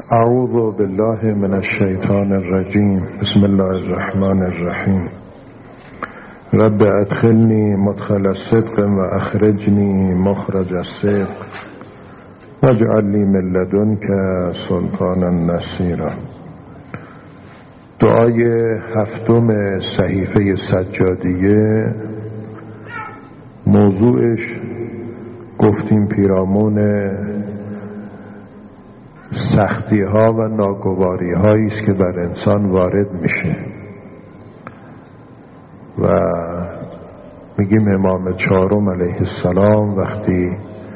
اعوذ بالله من الشیطان الرجیم. بسم الله الرحمن الرحیم. رب ادخلنی مدخل الصدق و اخرجنی مخرج الصدق واجعل لی من لدنک سلطانا نصیرا. دعای هفتم صحیفه سجادیه، موضوعش گفتیم پیرامون سختی ها و ناگواری هایی است که بر انسان وارد میشه و میگیم امام چهارم علیه السلام وقتی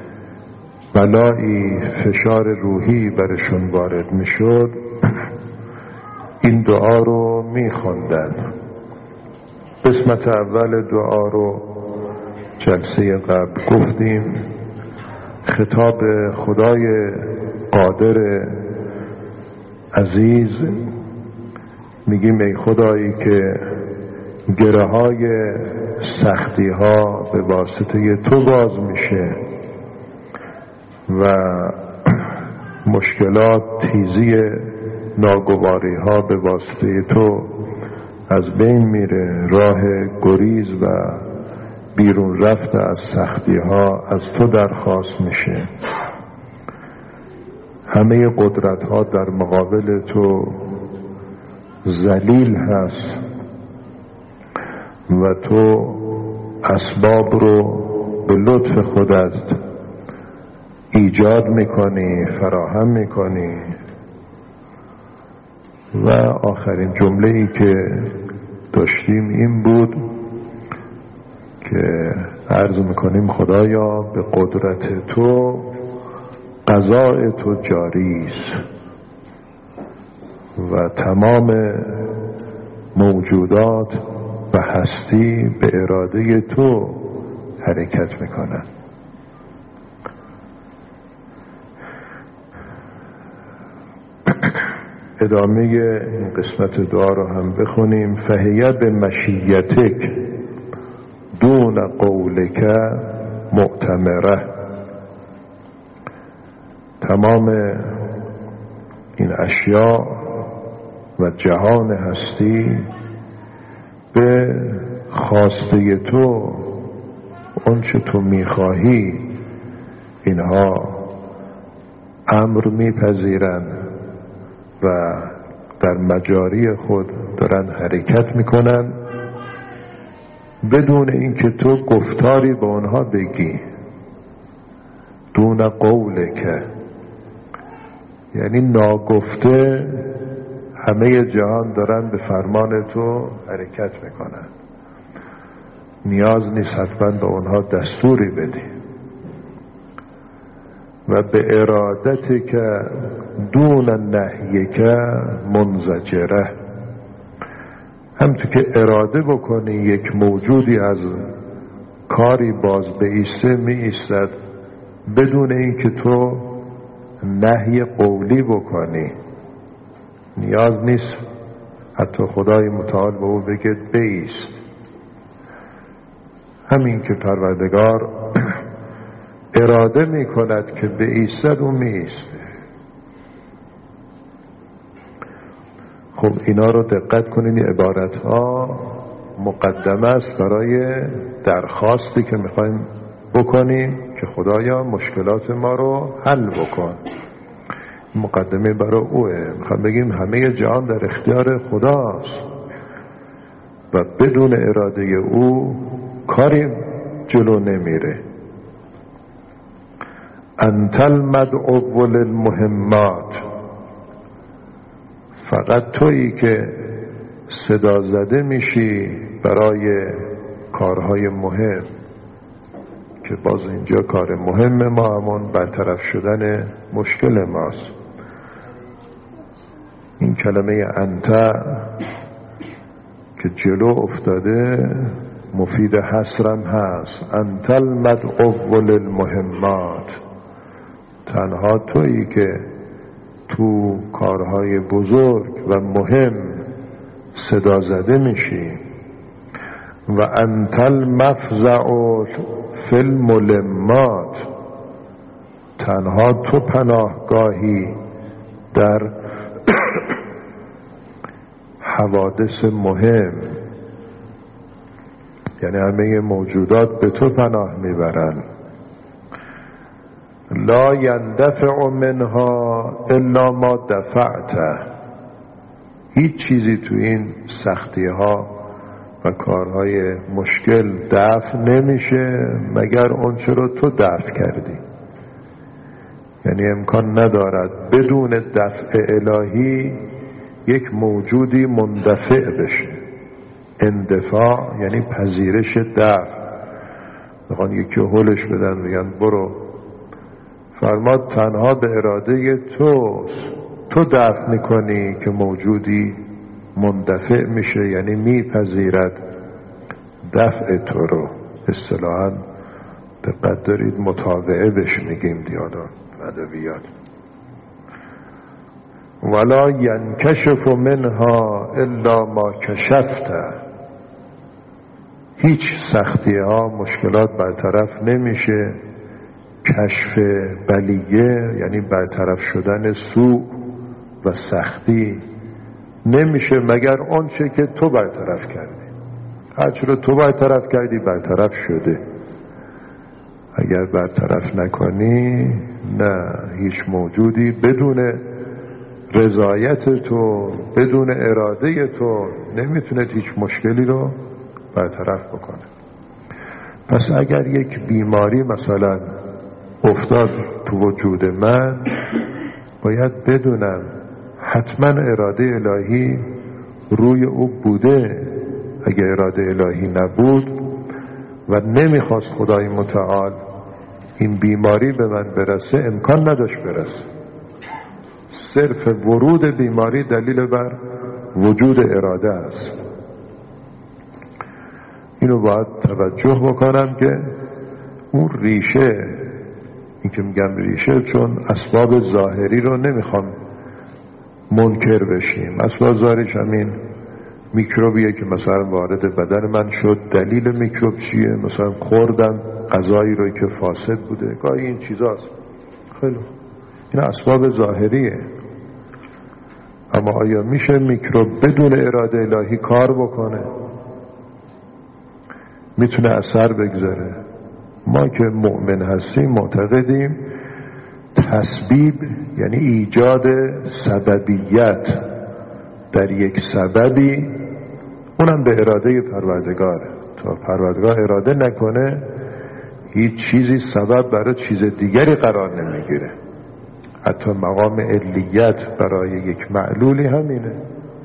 بلایی فشار روحی برشون وارد میشد این دعا رو میخوندن. قسمت اول دعا رو جلسه قبل گفتیم، خطاب خدای قادر عزیز. میگیم ای خدایی که گره های سختی ها به واسطه تو باز میشه و مشکلات تیزی ناگواری ها به واسطه تو از بین میره، راه گریز و بیرون رفت از سختی ها از تو درخواست میشه. همه قدرت ها در مقابل تو ذلیل هست و تو اسباب رو به لطف خودت ایجاد میکنی، فراهم میکنی. و آخرین جمله ای که داشتیم این بود که عرض میکنیم خدایا به قدرت تو قضاء تو جاری است و تمام موجودات و هستی به اراده تو حرکت میکنن. ادامه این قسمت دعا رو هم بخونیم. فهیه به مشیتک دون قولک معتمره. تمام این اشیاء و جهان هستی به خواسته تو، اون چه تو میخواهی، اینها امر میپذیرن و در مجاری خود دارن حرکت میکنن بدون اینکه تو گفتاری به اونها بگی. دون قولک یعنی ناگفته همه جهان دارن به فرمان تو حرکت میکنن، نیاز نیست حتما به اونها دستوری بدی. و به ارادتی که دون نهیک منزجره، همونطور که اراده بکنی یک موجودی از کاری باز به ایسته می ایستد بدون اینکه تو نهی قولی بکنی. نیاز نیست حتی خدای متعال به او بگه بایست. همین که پروردگار اراده می کند که بایستد او می ایسته. خب اینا رو دقت کنین، عبارت ها مقدمه است برای درخواستی که میخوایم بکنیم که خدایا مشکلات ما رو حل بکن. مقدمه برای اوه. میخوایم بگیم همه جهان در اختیار خداست و بدون اراده او کاری جلو نمیره. انت المدعو للمهمات، فقط تویی که صدا زده میشی برای کارهای مهم، که باز اینجا کار مهم ما همون برطرف شدن مشکل ماست. این کلمه انت که جلو افتاده مفید حصرم هست. انت المدعو للمهمات، تنها تویی که تو کارهای بزرگ و مهم صدا زده میشی. و انت المفزع فی الملمات، تنها تو پناهگاهی در حوادث مهم، یعنی همه موجودات به تو پناه میبرن. لا یندفع منها الا ما دفعته، هیچ چیزی تو این سختی ها و کارهای مشکل دفع نمیشه مگر اونچه رو تو دفع کردی. یعنی امکان ندارد بدون دفع الهی یک موجودی مندفع بشه. اندفاع یعنی پذیرش دفع. میخوان یکی هولش بدن میگن برو، فرماد تنها به اراده توست، تو دفع میکنی که موجودی مندفع میشه، یعنی میپذیرد دفع تو رو. اصطلاحاً دقت دارید متابعه بش میگیم دیانا ادبیات. ولا ینکشف منها الا ما کشفته، هیچ سختی ها مشکلات برطرف نمیشه. کشف بلیه یعنی برطرف شدن سوء و سختی نمیشه مگر آنچه که تو برطرف کردی. هرچه رو تو برطرف کردی برطرف شده. اگر برطرف نکنی نه، هیچ موجودی بدون رضایت تو، بدون اراده تو نمیتونه هیچ مشکلی رو برطرف بکنه. پس اگر یک بیماری مثلا افتاد تو وجود من، باید بدونم حتما اراده الهی روی او بوده. اگر اراده الهی نبود و نمیخواست خدای متعال این بیماری به من برسه، امکان نداشت برسه. صرف ورود بیماری دلیل بر وجود اراده است. اینو باید توجه بکنم که اون ریشه، این که میگم ریشه چون اسباب ظاهری رو نمیخوام منکر بشیم. اسباب ظاهریش همین میکروبیه که مثلا وارد بدن من شد. دلیل میکروب چیه؟ مثلا خوردم غذایی رو که فاسد بوده، گاهی این چیزاست. خیلی این اسباب ظاهریه. اما آیا میشه میکروب بدون اراده الهی کار بکنه؟ میتونه اثر بگذاره؟ ما که مؤمن هستیم معتقدیم تسبیب یعنی ایجاد سببیت در یک سببی، اونم به اراده پروردگاره. تا پروردگار اراده نکنه هیچ چیزی سبب برای چیز دیگری قرار نمیگیره. حتی مقام علیت برای یک معلولی همینه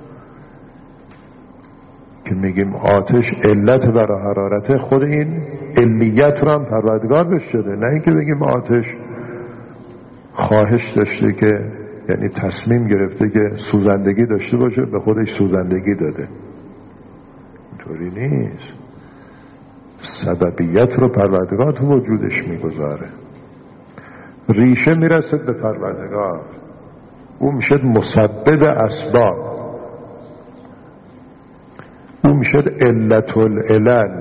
که میگیم آتش علت برای حرارت، خود این علیت رو هم پروردگار بهش داده. نه اینکه بگیم آتش خواهش داشته که یعنی تصمیم گرفته که سوزندگی داشته باشه به خودش سوزندگی داده. اینطوری نیست. سببیت رو پروردگار تو وجودش میگذاره. ریشه میرسد به پروردگار، او میشه مسبب اسباب، او میشه علت العلل.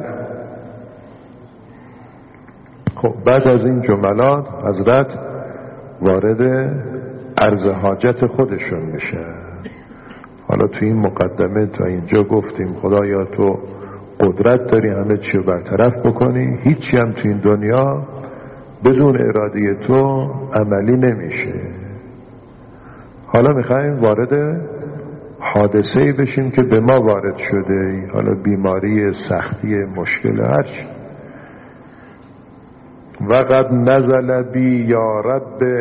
خب بعد از این جملات حضرت وارد عرض حاجت خودشون میشه. حالا تو این مقدمه تا اینجا گفتیم خدایا تو قدرت داری همه چی رو برطرف بکنی، هیچی هم تو این دنیا بدون اراده تو عملی نمیشه. حالا میخوایم وارد حادثه‌ای بشیم که به ما وارد شده، حالا بیماری، سختی، مشکل، هرچی. وقد نزل بی یا رب،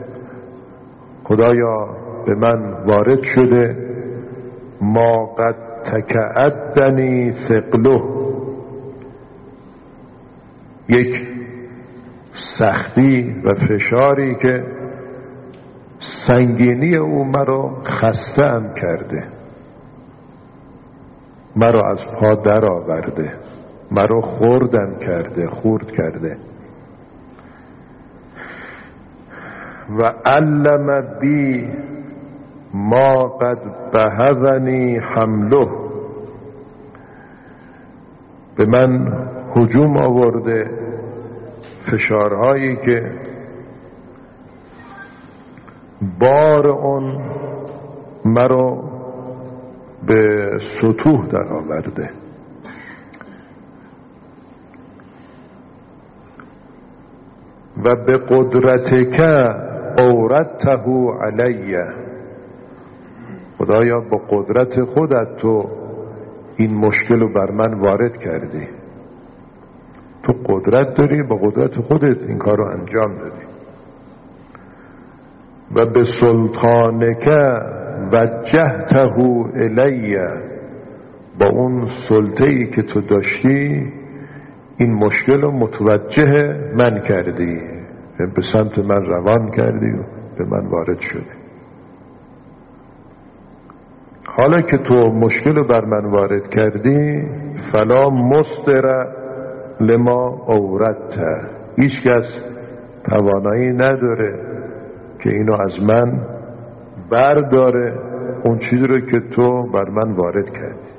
خدایا به من وارد شده ما قد تکعدنی ثقله، یک سختی و فشاری که سنگینی او مرا خسته ام کرده، مرا از پا در آورده، مرا خردم کرده، خورد کرده. و علم بی ما قد بهذنی حمله، به من هجوم آورده فشارهایی که بار اون مرا به سطوح در آورده. و به قدرتک اوردته علی، خدایا با قدرت خودت تو این مشکل رو بر من وارد کردی. تو قدرت داری، با قدرت خودت این کار رو انجام دادی. و به سلطانک وجهته الی، با اون سلطه‌ای که تو داشتی این مشکل رو متوجه من کردی، به سمت من روان کردی و به من وارد شدی. حالا که تو مشکل رو بر من وارد کردی، فلا مصدر لما اوردته، هیچ کس توانایی نداره که اینو از من برداره، اون چیزی رو که تو بر من وارد کردی.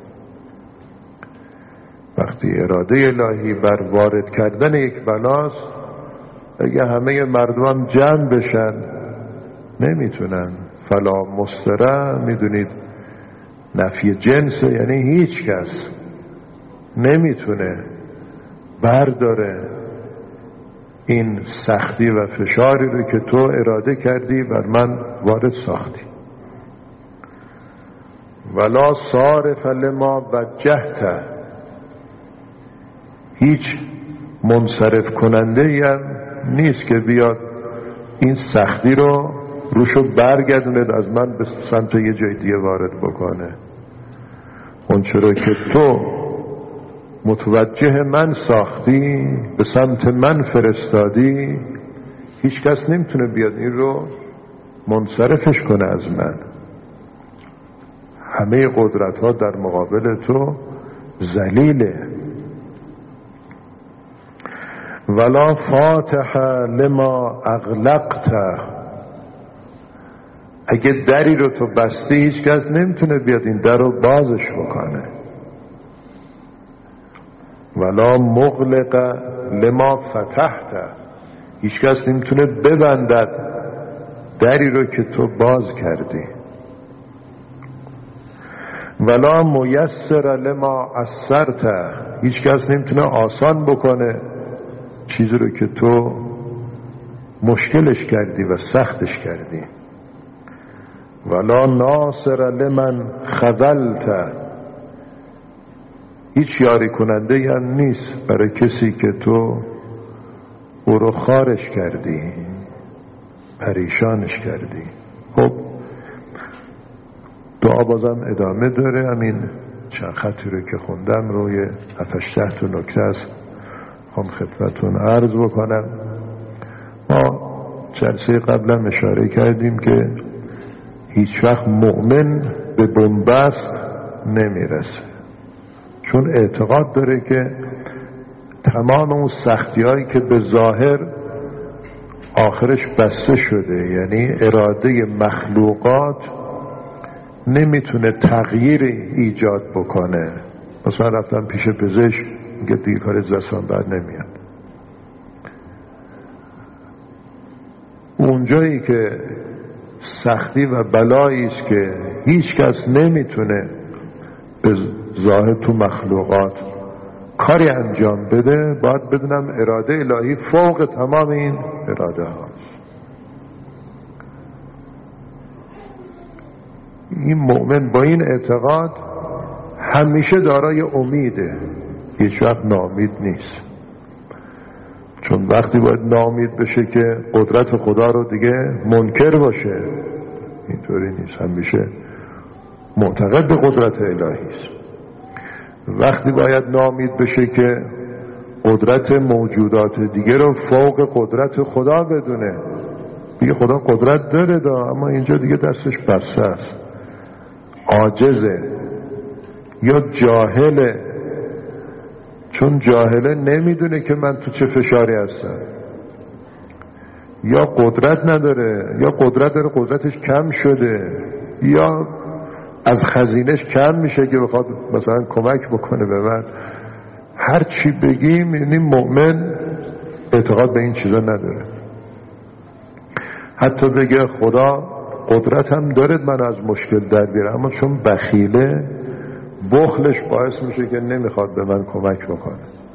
وقتی اراده الهی بر وارد کردن یک بلاست، اگه همه مردم جمع بشن نمیتونن. فلا مصدره میدونید نفی جنسه، یعنی هیچ کس نمیتونه برداره این سختی و فشاری رو که تو اراده کردی بر من وارد ساختی. ولا صارف لما وجهته، هیچ منصرف کننده هم نیست که بیاد این سختی رو روشو برگردوند از من به سمت یه جای دیگه وارد بکنه. اون چرا که تو متوجه من ساختی، به سمت من فرستادی، هیچ کس نمیتونه بیاد این رو منصرفش کنه از من. همه قدرت ها در مقابل تو ذلیله. ولا فاتح لما اغلقت، اگه دری رو تو بستی هیچ کس نمیتونه بیاد این در رو بازش بکنه. ولا مغلق لما فتحت، هیچ کس نمیتونه ببندد دری رو که تو باز کردی. ولا میسر لما عسرت، هیچ کس نمیتونه آسان بکنه چیزی رو که تو مشکلش کردی و سختش کردی. ولا ناصر لمن خذلت، هیچ یاری کننده هم نیست برای کسی که تو او رو خارش کردی، پریشانش کردی. خب دعا بازم ادامه داره. همین چند خطی رو که خوندم روی 7-8 تا نکته است هم خدمتون عرض بکنم. ما جلسه قبلا اشاره کردیم که هیچ وقت مؤمن به بنبست نمیرسه، چون اعتقاد داره که تمام اون سختی هایی که به ظاهر آخرش بسته شده، یعنی اراده مخلوقات نمیتونه تغییر ایجاد بکنه. مثلا رفتم پیش پزشک میگه دیگه کار دستم بر نمیاد. اونجایی که سختی و بلایی است که هیچ کس نمیتونه به ظاهر تو مخلوقات کاری انجام بده، باید بدونم اراده الهی فوق تمام این اراده هاست. این مؤمن با این اعتقاد همیشه دارای امیده، هیچ وقت ناامید نیست. چون وقتی باید ناامید بشه که قدرت خدا رو دیگه منکر باشه، اینطوری نیست، همیشه معتقد به قدرت الهی است. وقتی باید ناامید بشه که قدرت موجودات دیگه رو فوق قدرت خدا بدونه، دیگه خدا قدرت داره اما اینجا دیگه دستش بسته است، عاجزه یا جاهله. چون جاهله نمیدونه که من تو چه فشاری هستم، یا قدرت نداره، یا قدرت داره قدرتش کم شده، یا از خزینش کم میشه که بخواد مثلا کمک بکنه به من. هر چی بگیم یعنی مؤمن اعتقاد به این چیزا نداره. حتی بگه خدا قدرت هم دارد من از مشکل در بیاره، اما چون بخیله بخلش باعث میشه که نمیخواد به من کمک بکنه.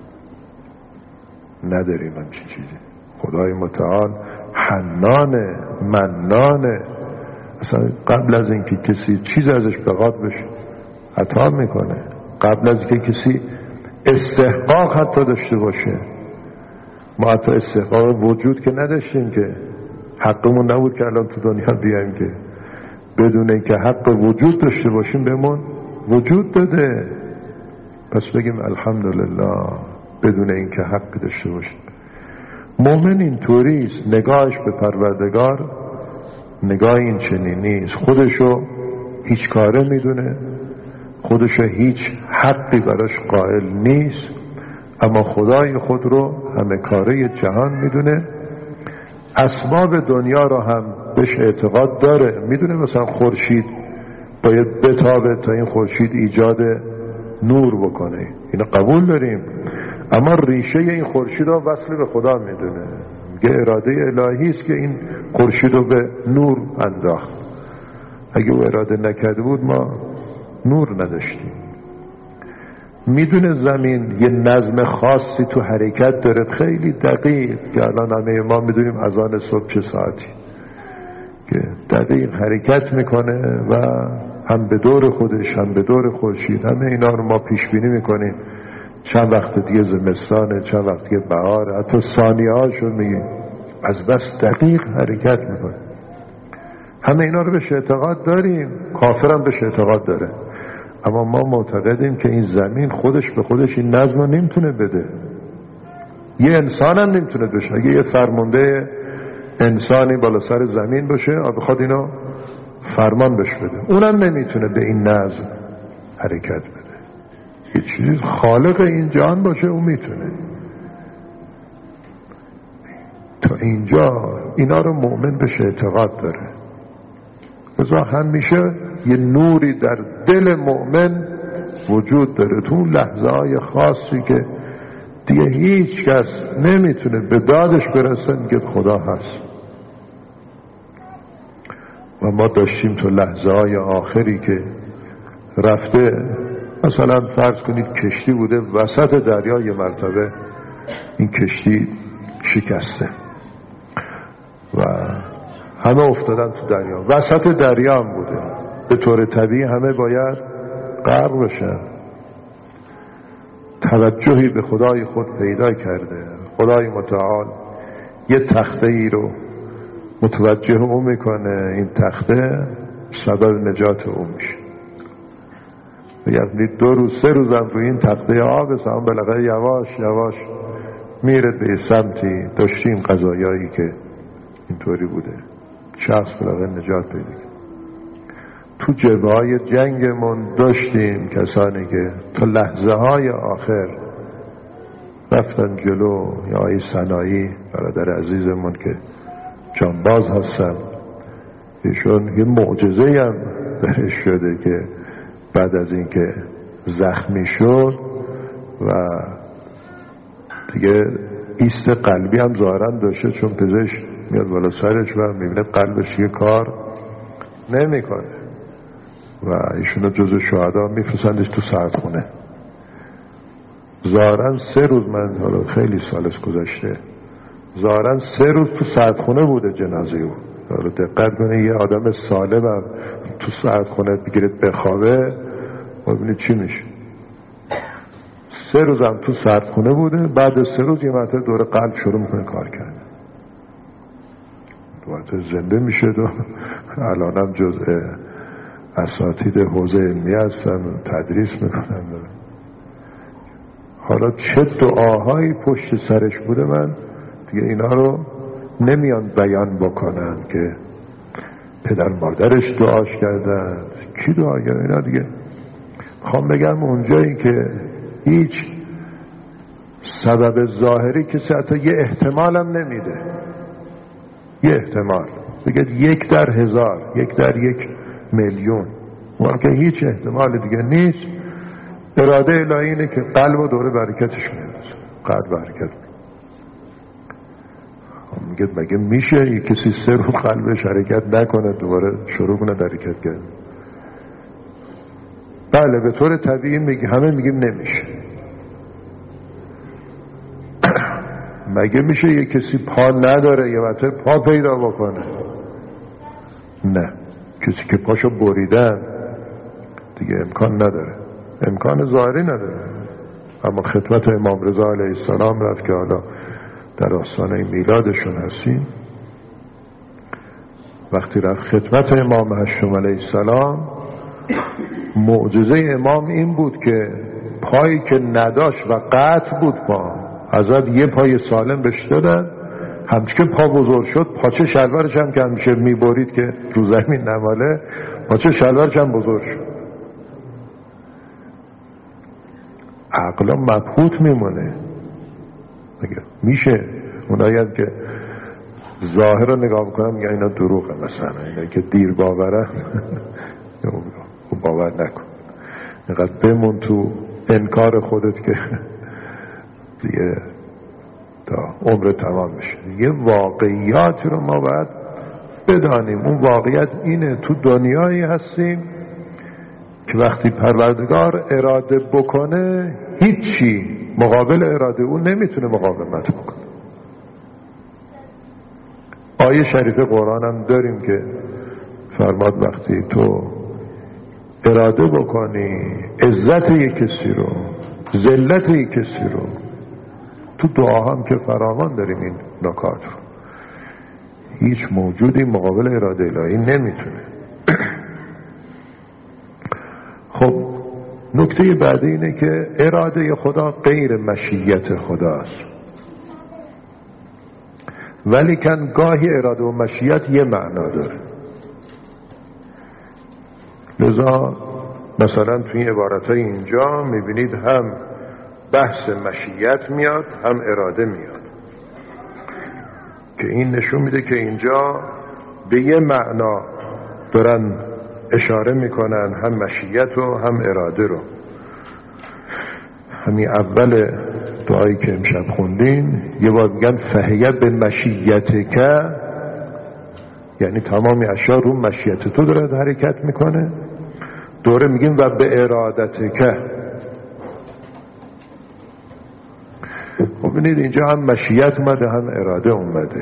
نداریم من چی چیزی. خدای متعال حنانه، منانه، اصلا قبل از اینکه کسی چیز ازش بخواد بشه عطا میکنه، قبل از اینکه کسی استحقاق حتی داشته باشه. ما حتی استحقاق وجود که نداشتیم، که حقمون نبود که الان تو دنیا بیایم که بدون اینکه حق وجود داشته باشیم بهمون وجود داده. پس بگیم الحمدلله بدون اینکه حق داشته باشیم. مومن اینطوریست، نگاهش به پروردگار نگاه این چنین نیست. خودشو هیچ کاره میدونه، خودشو هیچ حقی براش قائل نیست، اما خدای خود رو همه کاره جهان میدونه. اسباب دنیا رو هم بهش اعتقاد داره، میدونه مثلا خورشید باید بتابه تا این خورشید ایجاد نور بکنه، اینو قبول داریم، اما ریشه این خورشید رو وصل به خدا میدونه. میگه اراده الهی است که این خورشید رو به نور انداخت، اگه او اراده نکرده بود ما نور نداشتیم. میدونه زمین یه نظم خاصی تو حرکت داره، خیلی دقیق، که الان همه ما میدونیم اذان صبح چه ساعتی، که دقیق حرکت میکنه و هم به دور خودش هم به دور خورشید. همه اینا رو ما پیش بینی میکنیم، چند وقت دیگه زمستانه، چند وقت دیگه بهاره، حتی ثانیه هاشو میگیم، از بس دقیق حرکت میکنه. همه اینا رو بهش اعتقاد داریم، کافرم بهش اعتقاد داره، اما ما معتقدیم که این زمین خودش به خودش این نظم رو نمیتونه بده. یه انسان هم نمیتونه بشه. اگه یه فرمانده انسانی بالا سر زمین باشه بخواد اینو فرمان بش بده، اونم نمیتونه به این نظم حرکت بده. یه چیز خالق این جهان باشه اون میتونه. تا اینجا اینا رو مؤمن بهش اعتقاد داره. لذا همیشه یه نوری در دل مؤمن وجود داره، تو اون لحظه های خاصی که دیگه هیچ کس نمیتونه به دادش برسه، میگه خدا هست. و ما داشتیم تو لحظه های آخری که رفته، مثلا فرض کنید کشتی بوده وسط دریا، یه مرتبه این کشتی شکسته و همه افتادن تو دریا، وسط دریا هم بوده. به طور طبیعی همه باید غرق بشن. توجهی به خدای خود پیدا کرده، خدای متعال یه تخته ای رو متوجه او میکنه، این تخته سبب نجات او میشه. یعنی 2 روز 3 روزم روی این تخته آب سام بالاخره یواش یواش میره به سمتی. داشتیم قضایایی که اینطوری بوده، شخص بالاخره نجات پیدا کرد. تو جبهه‌های جنگمون داشتیم کسانی که تا لحظه های آخر رفتن جلو. یا آقای سنایی برادر عزیزمون که جانباز هستن، ایشون یه معجزه‌ای هم درش شده که بعد از اینکه زخمی شد و دیگه ایست قلبی هم ظاهرا داشته، چون پزشک میاد بالا سرش و میبینه قلبش یه کار نمیکنه و ایشونو جزو شهدا میفرستندش تو ساعتخونه. ظاهرا 3 روز، من حالا خیلی سال گذشته، ظاهرا 3 روز تو ساعتخونه بوده جنازه او. حالا دقت کنه یه آدم سالم هم تو ساعتخونه بگیرید بخوابه و ببینید چی میشه. 3 روز هم تو ساعتخونه بوده، بعد 3 روز یه مرتبه دور قلب شروع میکنه کار کردن، دوباره زنده میشه و الانم جزء اساتید حوزه علمی هستن و تدریس میکنن. حالا چه دعاهایی پشت سرش بوده، من دیگه اینا رو نمیان بیان بکنن که پدر مادرش دعاش کردن، کی دعا کرد، اینا دیگه خوام بگم اونجایی که هیچ سبب ظاهری کسی حتی یه احتمال هم نمیده، یه احتمال بگید 1 در 1000، 1 در 1,000,000، اون که هیچ احتمال دیگه نیست. اراده الهی اینه که قلب و دوره برکتش میاد، قلب برکت. میگه مگه میشه یک کسی 3 روز قلبش حرکت نکنه دوباره شروع کنه در حرکت کرد؟ بله به طور طبیعی همه میگیم نمیشه. مگه میشه یک کسی پا نداره یه وقت پا پیدا بکنه؟ نه، کسی که پاشو بریدن دیگه امکان نداره، امکان ظاهری نداره. اما خدمت امام رضا علیه السلام رفت که حالا در آستانه میلادشون هستیم. وقتی رفت خدمت امام هشتم علیه السلام، معجزه امام این بود که پایی که نداشت و قطع بود پا، ازاد یه پای سالم بهش دادن، همچه که پا بزرگ شد پاچه شلوارش هم که همیشه میبرید که رو زمین نماله، پاچه شلوارش هم بزرگ شد. عقلا مبهوت میمونه. میشه اونایی هم که ظاهر رو نگاه میکنن میگن اینا دروغه، مثلا اینا که دیر باورن باور نکن، اینقدر بمون تو انکار خودت که دیگه تا عمر تمام میشه. یه واقعیات رو ما باید بدانیم. اون واقعیت اینه تو دنیایی هستیم که وقتی پروردگار اراده بکنه هیچی مقابل اراده اون نمیتونه مقاومت بکنه. آیه شریف قرآن هم داریم که فرماد وقتی تو اراده بکنی عزت یک کسی رو، ذلت یک کسی رو، تو دعا هم که فراوان داریم این نکات رو، هیچ موجودی مقابل اراده الهی نمیتونه. خب نکته بعدی اینه که اراده خدا غیر مشیت خداست، ولی کن گاهی اراده و مشیت یه معنا داره. لذا مثلا توی این عبارتهای اینجا میبینید هم بحث مشیت میاد هم اراده میاد، که این نشون میده که اینجا به یه معنا دارن اشاره میکنن، هم مشیت و هم اراده رو. همین اول دعایی که امشب خوندین یه بار میگن فهیه به مشیت که، یعنی تمامی اشیا رو مشیت تو داره حرکت میکنه. دوره میگیم و به ارادت که. خب ببینید اینجا هم مشیت اومده هم اراده اومده.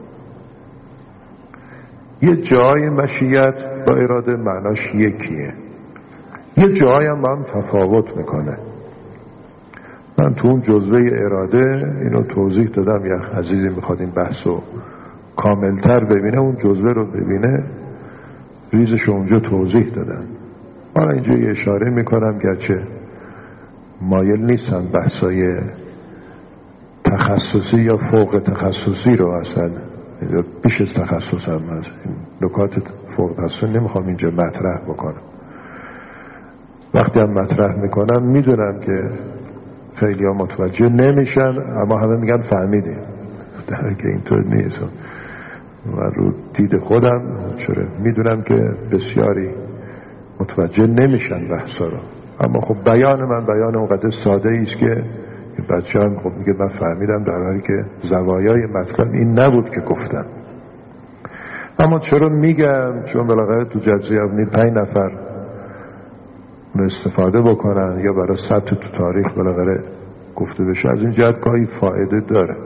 یه جای مشیت با اراده معناش یکیه، یه جای هم تفاوت میکنه. من تو اون جزوه اراده اینو توضیح دادم، یا عزیزی میخواد این بحثو کاملتر ببینه اون جزوه رو ببینه، ریزش اونجا توضیح دادم. حالا اینجا یه اشاره میکنم، گرچه مایل نیستم بحثای تخصصی یا فوق تخصصی رو اصلا بیش از تخصص هم هست، نکات فوق تخصصی نمیخوام اینجا مطرح بکنم. وقتی هم مطرح میکنم میدونم که خیلی ها متوجه نمیشن، اما همه میگن فهمیدیم، در که اینطور نیست. و رو دید خودم چرا میدونم که بسیاری متوجه نمیشن بحثا رو، اما خب بیان من بیان اونقدر ساده ایست که بچه هم خب میگه من فهمیدم، در حالی که زوایای مطلب این نبود که گفتم. اما چرا میگم؟ چون بالاخره تو جزیره اونی 5 نفر استفاده بکنن یا برای ثبت تو تاریخ بالاخره گفته بشه، از این جهت گاهی فایده داره.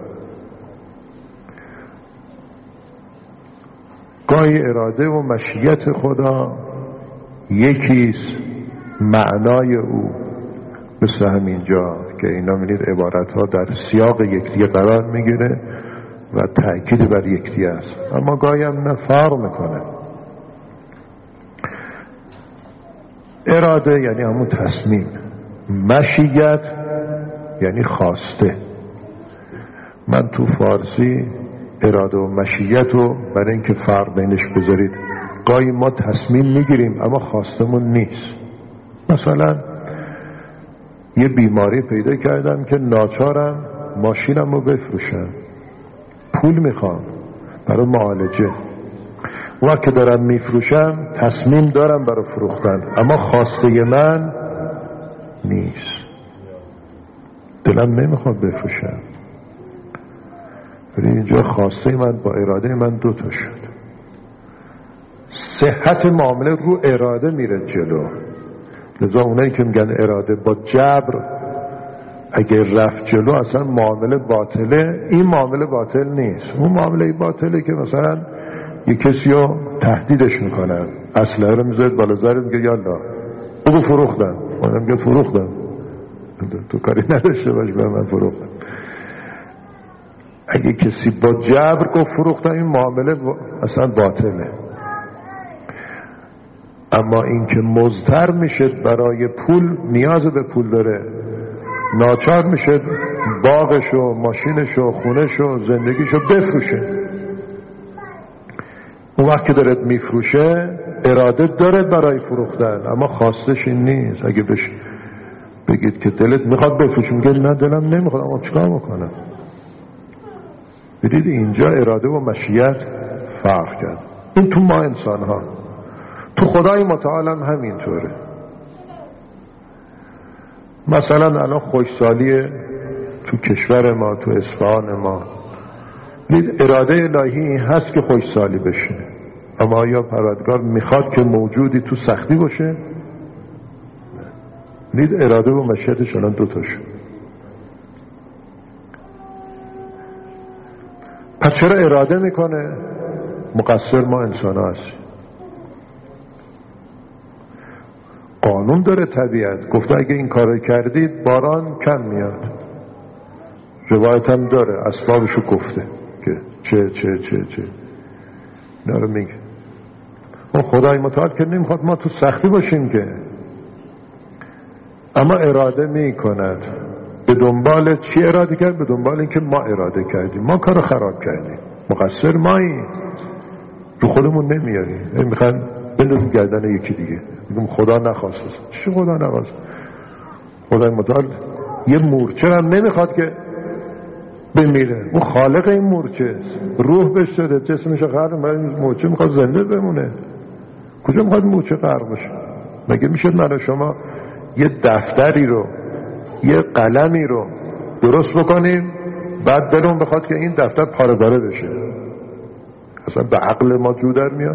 گاهی اراده و مشیت خدا یکیست، معنای او مثل همینجا که اینا می‌بینید عبارت ها در سیاق یکدیگه قرار میگیره و تأکید بر یکدیگه است، اما گاهی هم نه فرق میکنه. اراده یعنی همون تصمیم، مشیت یعنی خواسته. من تو فارسی اراده و مشیت رو برای اینکه فرق بینش بذارید، گاهی ما تصمیم میگیریم اما خواستمون نیست. مثلا یه بیماری پیدا کردم که ناچارم ماشینم رو بفروشم، پول میخوام برای معالجه. وقتی که دارم میفروشم تصمیم دارم برای فروختن، اما خواسته من نیست، دلم نمیخواد بفروشم. اینجا خواسته من با اراده من دوتا شد. صحت معامله رو اراده میره جلو. لذا اونایی که میگن اراده با جبر اگر رفت جلو اصلا معامله باطله. این معامله باطل نیست. اون معامله باطله که مثلا یه کسی رو تهدیدش میکنن، اسلحه رو میذارد بالا سرت میگه یالا بگو فروختم، من میگه فروختم، تو کاری نداشته باش به من فروختم. اگه کسی با جبر گفت فروختم این معامله اصلا باطله. اما این که مضطر میشه برای پول، نیاز به پول داره، ناچار میشه باغشو، ماشینشو، خونهشو، زندگیشو بفروشه، اون وقت که داره میفروشه اراده داره برای فروختن اما خواستش این نیست. اگه بهش بگید که دلت میخواد بفروش، میگه نه دلم نمیخواد، اما چیکار میکنم؟ بدید اینجا اراده و مشیت فرق کرد. این تو ما انسان ها، تو خدای متعال هم همینطوره. مثلا الان خوشسالی تو کشور ما، تو اصفهان ما، دید اراده الهی این هست که خوشسالی بشه، اما آیا پروردگار میخواد که موجودی تو سختی باشه؟ دید اراده و مشیتش الان دوتا شد. پس چرا اراده میکنه؟ مقصر ما انسان ها هستیم. قانون داره طبیعت، گفته اگه این کار کردید باران کم میاد. روایت هم داره، اسبابشو گفته که چه اینا رو میگه. اون خدای متعال که نمیخواد ما تو سختی باشیم که، اما اراده میکند. به دنبال چی اراده کرد؟ به دنبال اینکه ما اراده کردیم، ما کارو خراب کردیم، مقصر ماییم، رو خودمون نمیاریم، میخوان بندازیم گردن یکی دیگه، میگم خدا نخواست. چی خدا نخواست؟ خدای متعال یه مورچه هم نمیخواد که بمیره، اون خالق این مورچه، روح بهش داده، جسمش غرق، مورچه میخواد زنده بمونه. کجا میخواد مورچه غرق بشه؟ مگه میشه من و شما یه دفتری رو، یه قلمی رو درست بکنیم بعد دلون بخواد که این دفتر پاره پاره بشه؟ اصلا به عقل ما جو در میاد؟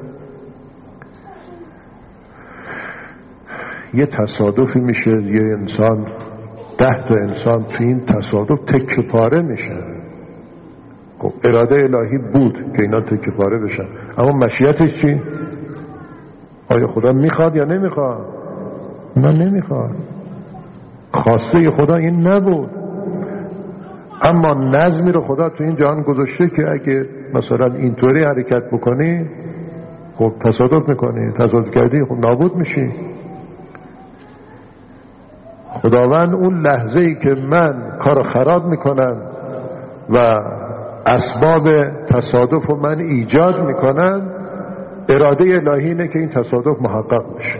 یه تصادفی میشه، یه انسان، 10 تا انسان تو این تصادف تکه پاره میشه. خب اراده الهی بود که اینا تکه پاره بشن، اما مشیتش چی؟ آیا خدا میخواد یا نمیخواد؟ نه نمیخواد. خواسته خدا این نبود. اما نظمی رو خدا تو این جهان گذاشته که اگه مثلا اینطوری حرکت بکنی خب تصادف میکنی، تصادف کردی خب نابود میشی. خداوند اون لحظه ای که من کار خراب میکنم و اسباب تصادف رو من ایجاد میکنم، اراده الهی اینه که این تصادف محقق بشه.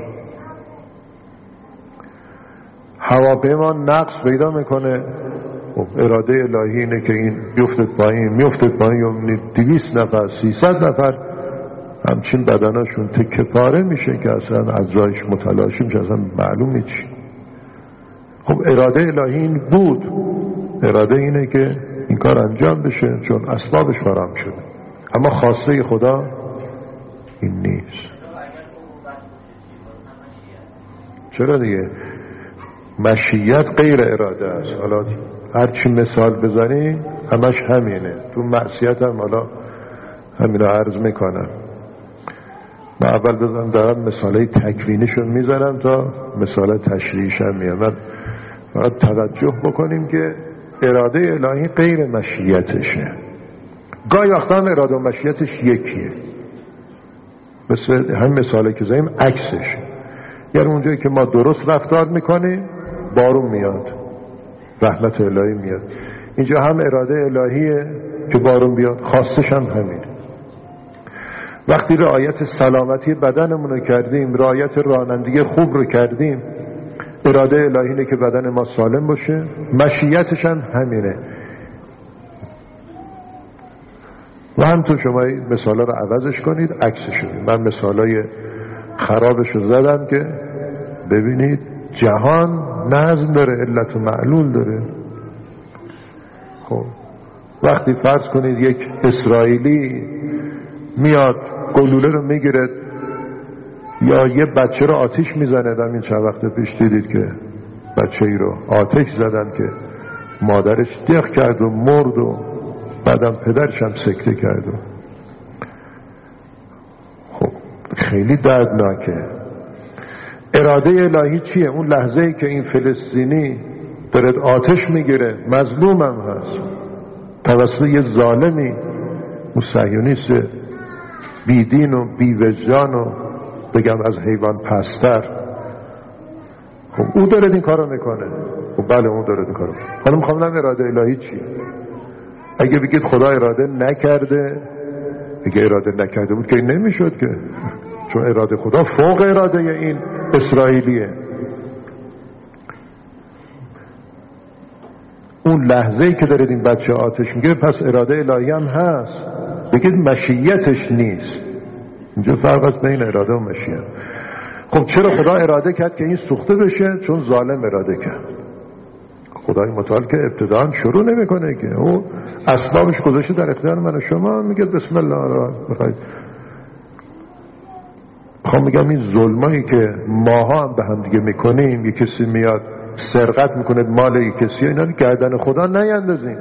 هواپیما نقص پیدا میکنه، خب اراده الهی اینه که این بیفتد پایین، میفتد پایین، 200 نفر 300 نفر همچین بدناشون تکه پاره میشه که اصلا اجزایش متلاشی میشه، اصلا معلوم نیست. خب اراده الهی این بود، اراده اینه که این کار انجام بشه چون اسبابش فراهم شده، اما خواسته خدا این نیست. چرا دیگه؟ مشیت غیر اراده است. حالا هر چی مثال بزنی همش همینه. تو معصیت هم حالا همین رو عرض میکنم. من اول بزنم دارم مثالای تکوینیشو میزنم تا مثال تشریحش هم میام. من فقط توجه بکنیم که اراده الهی غیر مشیتشه. گاهی وقتا هم اراده و مشیتش یکیه، مثل همین مثالی که زنیم عکسش. یعنی اونجایی که ما درست رفتار میکنیم بارون میاد، رحمت الهی میاد. اینجا هم اراده الهیه که بارون بیاد، خواستش هم همینه. وقتی رعایت سلامتی بدنمون رو کردیم، رعایت رانندگی خوب رو کردیم، اراده الهی اینه که بدن ما سالم باشه، مشیتش هم همینه. و همطور شما مثالا رو عوضش کنید، عکسش رو. من مثالای خرابش رو زدم که ببینید جهان نظم داره، علت و معلول داره. خب وقتی فرض کنید یک اسرائیلی میاد گلوله رو میگیره یا یه بچه رو آتیش میزنه، در این چند وقت پیش دیدید که بچه ای رو آتش زدن که مادرش دق کرد و مرد و بعدم پدرش هم سکته کرد و خب خیلی دردناکه. اراده الهی چیه؟ اون لحظه ای که این فلسطینی داره آتش میگیره، مظلوم هم هست توسط یه ظالمی، اون صهیونیست بیدین و بیوجدان و بگم از حیوان پستر، خب او داره این کارو میکنه. خب بله اون داره این کارو. حالا میخوام بگم اراده الهی چیه؟ اگه بگید خدا اراده نکرده، اگه اراده نکرده بود که این نمیشد که، چون اراده خدا فوق اراده این اسرائیلیه. اون لحظه‌ای که دارید این بچه آتش میگیره پس اراده الهی هم هست. بگید مشیتش نیست، اینجا فرق است بین اراده و مشیت. خب چرا خدا اراده کرد که این سوخته بشه؟ چون ظالم اراده کرد. خدای متعال که ابتداً شروع نمیکنه که او اسبابش گذاشته در اختیار من و شما، میگه بسم الله الرحمن. میخوام میگم این ظلمایی که ماها هم به هم دیگه میکنیم، یک کسی میاد سرقت میکنه مال یک کسی، اینا گردن خدا نیندازیم.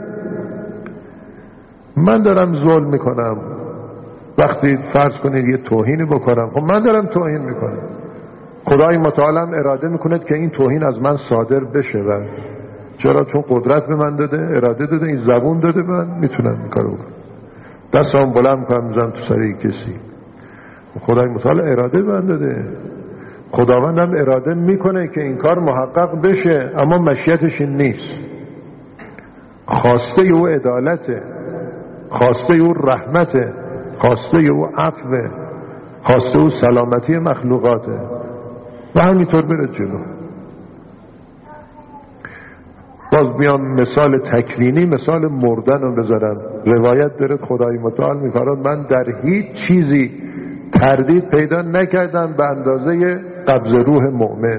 من دارم ظلم میکنم، وقتی فرض کنید یه توهینی بکنم، خب من دارم توهین میکنم، خدای متعال هم اراده میکنه که این توهین از من صادر بشه. و چرا؟ چون قدرت به من داده، اراده داده، این زبون داده، من میتونم این کارو بکنم. دستم بلند میکنم میزنم تو سر کسی، خدای متعال اراده به من داده. خداوند هم اراده میکنه که این کار محقق بشه، اما مشیتش این نیست. خواسته او عدالته، خواسته او رحمته، خواسته او عفوه، خواسته او سلامتی مخلوقاته و همینطور بره جلو. باز بیام مثال تکوینی، مثال مردن رو بذارم. روایت داره خدای متعال میفرماید من در هیچ چیزی تردید پیدا نکردم به اندازه قبض روح مؤمن،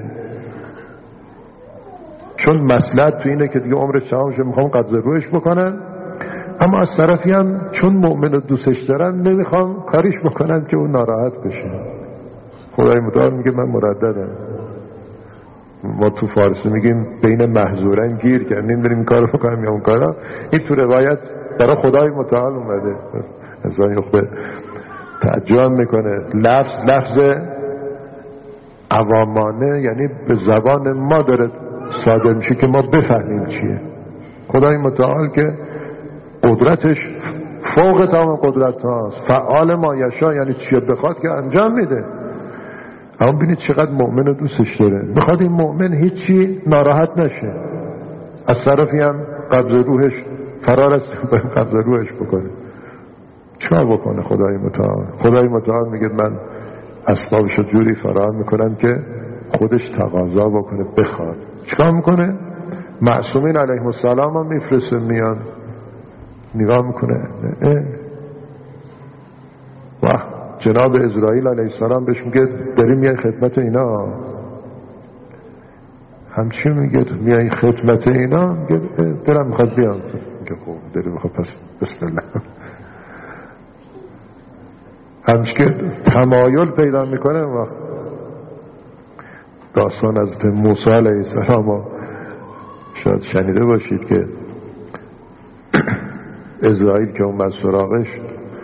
چون مصلحت تو اینه که دیگه عمرش تمام شه، میخوام قبض روحش بکنن، اما از طرفی هم چون مؤمن رو دوستش دارم نمیخوام کاریش بکنم که اون ناراحت بشه. خدای متعال میگه من مرددم. ما تو فارسی میگیم بین محظورن گیر کردیم، بریم این کارو بکنم یا اون کارو. این تو روایت برای خدای متعال اومده. انسان یخته تعجب میکنه. لفظ عوامانه، یعنی به زبان ما داره صادر میشه که ما بفهمیم چیه. خدای متعال که قدرتش فوق تمام قدرت هاست، فعال ما یشا، یعنی چیه بخواد که انجام میده. اما ببینید چقدر مؤمن رو دوستش داره، میخواد این مؤمن هیچی ناراحت نشه. از طرفی هم قبض روحش فرار است، قبض روحش بکنه. چرا بکنه خدای متعال؟ خدای متعال میگه من اسبابش رو جوری فراهم میکنم که خودش تقاضا بکنه، بخواد. چیکار میکنه؟ معصومین علیهم السلام هم میفرسته، میان نگاه میکنه. وقت جناب اسرائیل علیه السلام بهش میگه داریم میای خدمت اینا، همچین میگه میای خدمت اینا، میگه دلم میخواد بیام. میگه خب دلم میخواد، پس بسم الله. همچین که تمایل پیدا میکنه. وقت داستان از موسی علیه السلام شاید شنیده باشید که اسرائیل که اومد سراغش،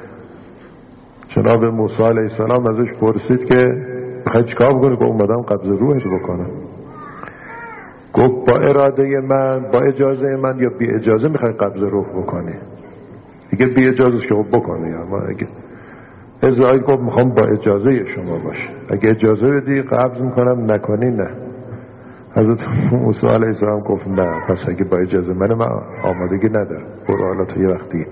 جناب موسی علیه السلام ازش پرسید که میخوای چیکار بکنی؟ که اومدم قبض روحش بکنم. گفت با اراده من، با اجازه من یا بی اجازه میخوای قبض روح بکنی؟ دیگه بی اجازه که بکنی. اما اگه اسرائیل گفت میخوام با اجازه شما باشه، اگه اجازه بدی قبض میکنم، نکنی نه. حضرت موسی علیه السلام گفت نه، پس اگه با اجازه من آمادگی ندارم، برو حالا تا یه وقتی.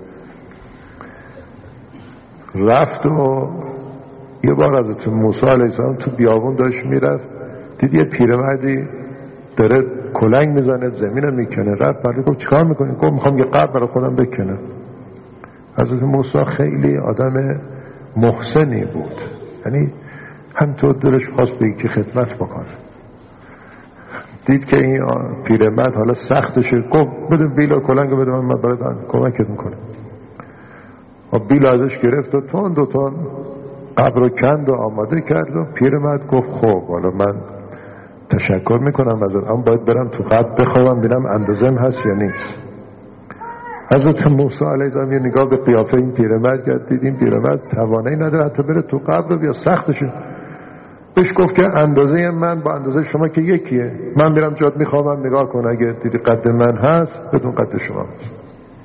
رفت و یه بار حضرت موسی علیه السلام تو بیابون داشت میرفت، دید یه پیرمردی داره کلنگ میزنه، زمین رو میکنه. رفت برای گفت چیکار میکنی؟ گفت میخوام یه قبر برای خودم بکنم. حضرت موسی خیلی آدم محسنی بود، یعنی همطور دلش خواست به یکی خدمت بکنه. دید که این پیرمرد حالا سختشه، گفت بده بیل و کلنگ بده من برای کمکت میکنه. بیل ازش گرفت و تون دو تون قبر رو کند و آماده کرد و پیرمرد گفت خب حالا من تشکر میکنم ازت، اما باید برم تو قبر بخوابم ببینم اندازه‌م هست یا نیست. حضرت موسی علیه السلام یه نگاه به قیافه این پیرمرد کرد، دید این پیرمرد توانایی نداره حتی بره تو قبر بیا، سختشه. بهش گفت که اندازه من با اندازه شما که یکیه، من میرم جات میخوابم، نگاه کن اگه دیدی قد من هست بدون قد شما هست.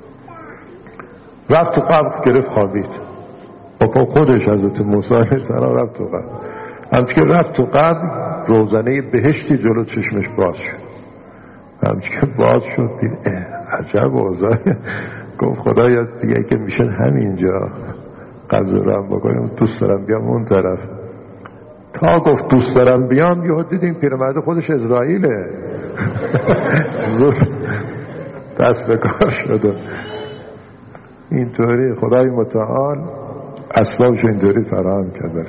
رفت تو قبر، گرفت خوابید. با خودش حضرت موسی علیه السلام رفت تو قبر. همچه که رفت تو قبر روزنه بهشتی جلو چشمش باز شد. همچه که باز شد دید عجب اوضاع. گفت خدایا دیگه که میشه همینجا قبض رو هم بکنیم، دوست دارم بیام اون طرف. تا گفت دوست دارم بیام یهو دیدیم پیرمرد خودش اسرائیله. زود دست به کار شد. اینطوری خدای متعال اسبابش اینطوری فراهم کرده.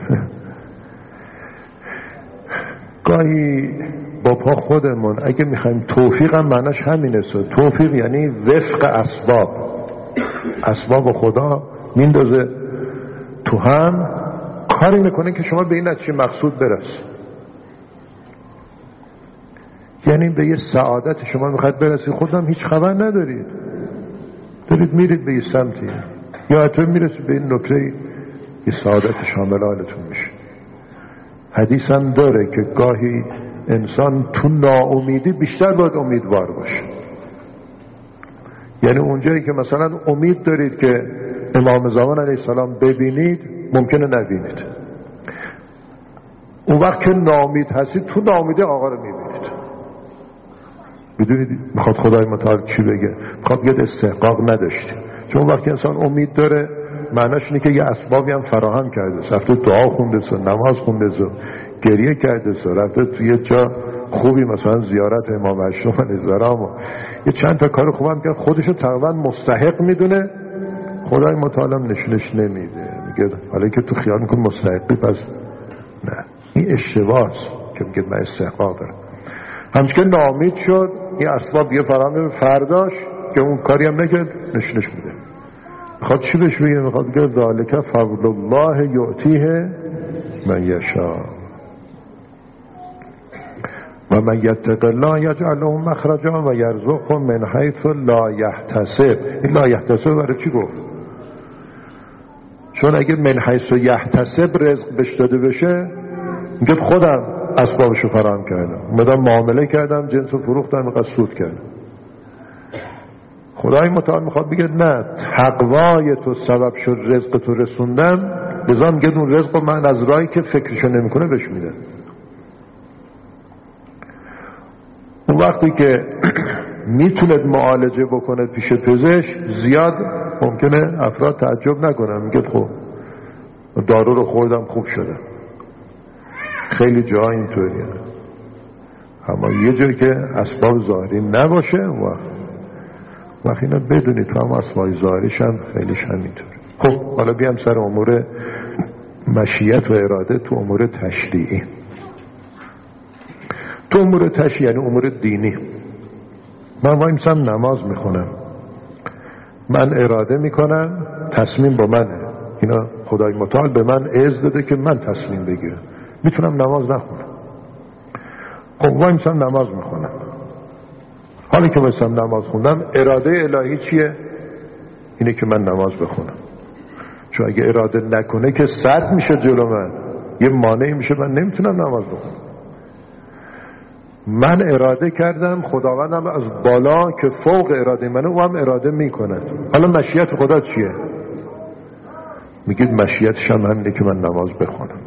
گاهی با پا خودمون اگه میخوایم، توفیق هم معناش همینه. توفیق یعنی وفق اسباب. اسباب خدا میندازه تو هم، کاری میکنه که شما به این نتیجه مقصود برس. یعنی به یه سعادت شما میخواید برسید، خودم هیچ خبر ندارید، دارید میرید به یه سمتی، یا حتی میرسید به این نکته یه سعادت شامل حالتون میشه. حدیث هم داره که گاهی انسان تو ناامیدی بیشتر باید امیدوار باشه. یعنی اونجایی که مثلا امید دارید که امام زمان علیه السلام ببینید، ممکنه نبینید. اون وقت که ناامید هستید تو ناامیدی آقا رو میبینید. بدونید میخواد خدای متعال چی بگه؟ میخواد بگه استحقاق نداشتی. چون وقتی انسان امید داره معناش اینه که یه اسبابی هم فراهم کرده، رفته دعا خونده، نماز خونده، گریه کرده، رفته توی جا خوبی مثلا زیارت امام هشتم علیه السلام، یه چند تا کار خوبم کرد، خودشو تقریبا مستحق میدونه، خدای متعال هم نشونش نمیده. میگه حالا که تو خیال میکن مستحقی، پس نه، این اشتباهست که میگه من استحقاق دارم. همچنین ناامید شد، این اسباب یه فراهم فرداش که اون کاری هم نکرد، نشونش میده. میخواد چی بهش بگه؟ میخواد بگه ذالک فضل الله یعطیه من یشاء و من یتق الله یجعل له مخرجا و یرزقه من حیث لا یحتسب. این لا یحتسب برای چی گفت؟ چون اگه من حیث یحتسب رزق بهش داده بشه، میگه خودم اسبابشو فراهم کردم، اومدم معامله کردم، جنسو فروختم، اینقدر سود کردم. خدای متعال میخواد بگه نه، تقوای تو سبب شد رزق تو رسوندم، لذا میگه اون رزق من از راهی که فکرشو نمیکنه بهش میده. اون وقتی که میتوند معالجه بکنه پیش پزشک، زیاد ممکنه افراد تعجب نکنن، میگه خب دارو رو خوردم خوب شده. خیلی جا اینطوریه. اما یه جایی که اسباب ظاهری نباشه، وقت اینا بدونید تو هم اسباب ظاهریش هم خیلیش همینطور. خب حالا بیام سر امور مشیت و اراده تو امور تشریعی. تو امور تشریعی یعنی امور دینی. من وایمسم نماز میخونم، من اراده میکنم، تصمیم با منه. اینا خدای متعال به من عز داده که من تصمیم بگیرم، میتونم نماز نخونم. خب وایمسم نماز میخونم، حالی که مثلا نماز خوندم، اراده الهی چیه؟ اینه که من نماز بخونم. چون اگه اراده نکنه که سد میشه جلو من، یه مانعی میشه، من نمیتونم نماز بخونم. من اراده کردم، خداوندم از بالا که فوق اراده منه او هم اراده میکنه. حالا مشیت خدا چیه؟ میگید مشیتش هم همینه که من نماز بخونم.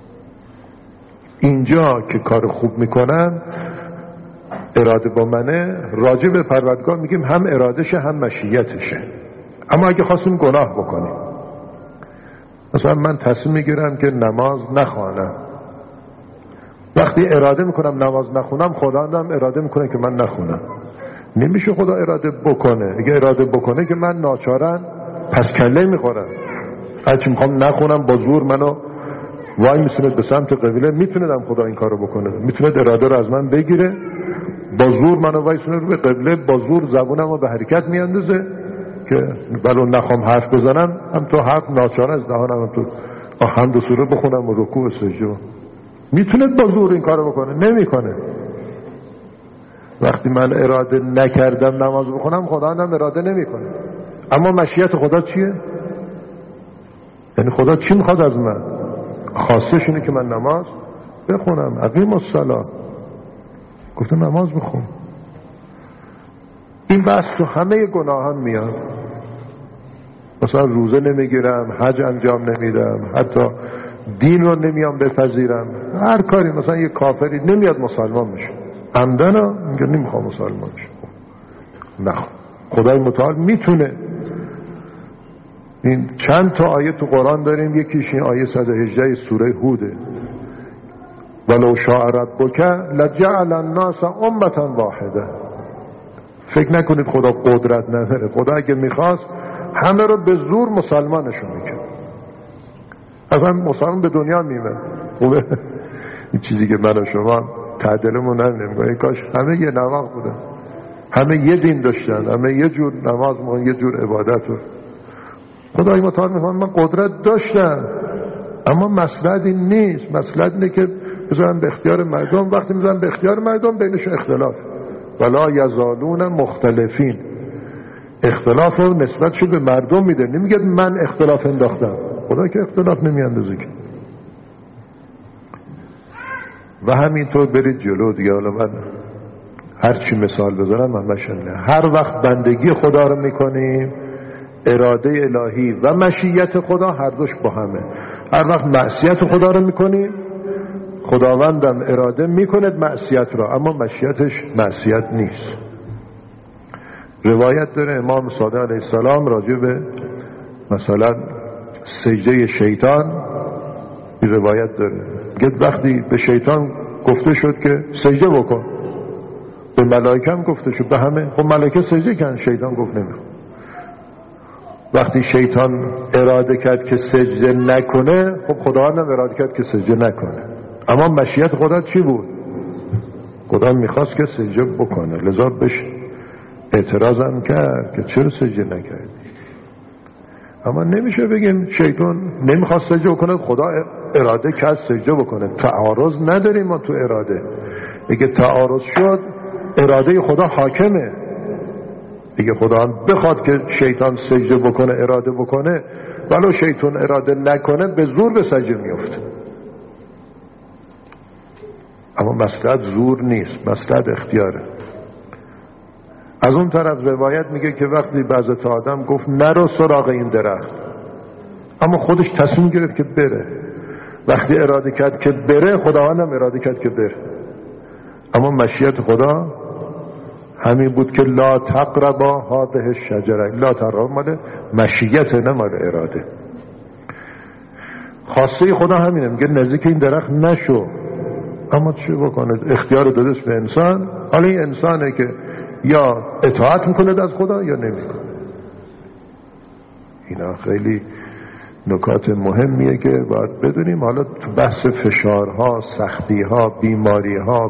اینجا که کار خوب میکنم، اراده با منه، راجع به پروردگار میگیم هم ارادشه هم مشیتشه. اما اگه خواستیم گناه بکنیم، مثلا من تصمیم میگیرم که نماز نخوانم، وقتی اراده میکنم نماز نخونم، خداوندم اراده میکنه که من نخونم. نمیشه خدا اراده بکنه. اگه اراده بکنه که من ناچارن پس کله میخورم. هرچی میخوام نخونم با زور منو وای میسوند به سمت قبله، میتونم خدا این کارو بکنه، میتونه اراده رو از من بگیره، با زور منو وایسونه رو به قبله، با زور زبونمو به حرکت میاندازه که ولو نخوام حرف بزنم هم تو حرف ناچار از دهانم هم تو حمد و سوره بخونم و رکوع و سجده. میتونه با زور این کارو بکنه؟ نمیکنه. وقتی من اراده نکردم نماز بخونم، خدا هم اراده نمیکنه. اما مشیت خدا چیه؟ یعنی خدا چی میخواد از من؟ خواستش اینه که من نماز بخونم. اقیم الصلاة، گفته نماز بخون. این بحث تو همه گناهان میاد. مثلا روزه نمیگیرم، حج انجام نمیدم، حتی دین رو نمیام بپذیرم، هر کاری. مثلا یه کافری نمیاد مسلمان بشه، عمدن میگه نمیخوام مسلمان بشه. نه، خدای متعال میتونه. این چند تا آیه تو قرآن داریم، یکیش این آیه 118 سوره هوده، ولو شاء ربک لجعل الناس امة واحده. فکر نکنید خدا قدرت نداره. خدا اگه میخواست همه رو به زور مسلمانشون میکنه. اصلا مسلمان به دنیا میمن. این چیزی که من و شما تعدلمون نمیگه، کاش همه یه نماز بودن، همه یه دین داشتن، همه یه جور نماز میخوان، یه جور عبادت رو. خدای متعال میخوان من قدرت داشتم، اما مصلحت این نیست. مصلحت اینه که بذارن به اختیار مردم. وقتی میذارن به اختیار مردم بینشون اختلاف، ولا یزالون مختلفین. اختلاف رو نسبتشو به مردم میده، نمیگه من اختلاف انداختم. خدا که اختلاف نمیاندازه که. و همینطور برید جلو دیگه. حالا من هر چی مثال بذارم من مشنه. هر وقت بندگی خدا رو میکنیم، اراده الهی و مشیت خدا هر دوش با همه. هر وقت معصیت خدا رو میکنیم، خداوندم اراده میکند معصیت را، اما مشیتش معصیت نیست. روایت داره امام صادق علیه السلام راجع به مثلا سجده شیطان، این روایت داره، میگه وقتی به شیطان گفته شد که سجده بکن، به ملائکه هم گفته شد، به همه. خب ملائکه سجده کردن، شیطان گفت نمیخوام. وقتی شیطان اراده کرد که سجده نکنه، خب خداوندم اراده کرد که سجده نکنه، اما مشیت خدا چی بود؟ خدا میخواست که سجده بکنه، لذا بهش اعتراضم کرد که چرا سجده نکردی. اما نمیشه بگیم شیطان نمیخواست سجده بکنه، خدا اراده کرد سجده بکنه. تعارض نداریم ما تو اراده. اگه تعارض شد، اراده خدا حاکمه. اگه خدا هم بخواد که شیطان سجده بکنه، اراده بکنه، ولو شیطان اراده نکنه به زور به سجده میفته. اما مصلحت زور نیست، مصلحت اختیاره. از اون طرف روایت میگه که وقتی بعضی تا آدم گفت نرو سراغ این درخت، اما خودش تصمیم گرفت که بره. وقتی اراده کرد که بره، خداوندم اراده کرد که بره، اما مشیت خدا همین بود که لا تقربا هذه الشجره. لا تقربا مال مشیت، نه مال اراده. خواسته خدا همینه، میگه نزدیک این درخت نشو، اما چه بکنه؟ اختیار دادش به انسان. حالا این انسانه که یا اطاعت میکنه از خدا یا نمیکنه. اینا خیلی نکات مهمیه که باید بدونیم. حالا تو بحث فشارها، سختیها، بیماریها،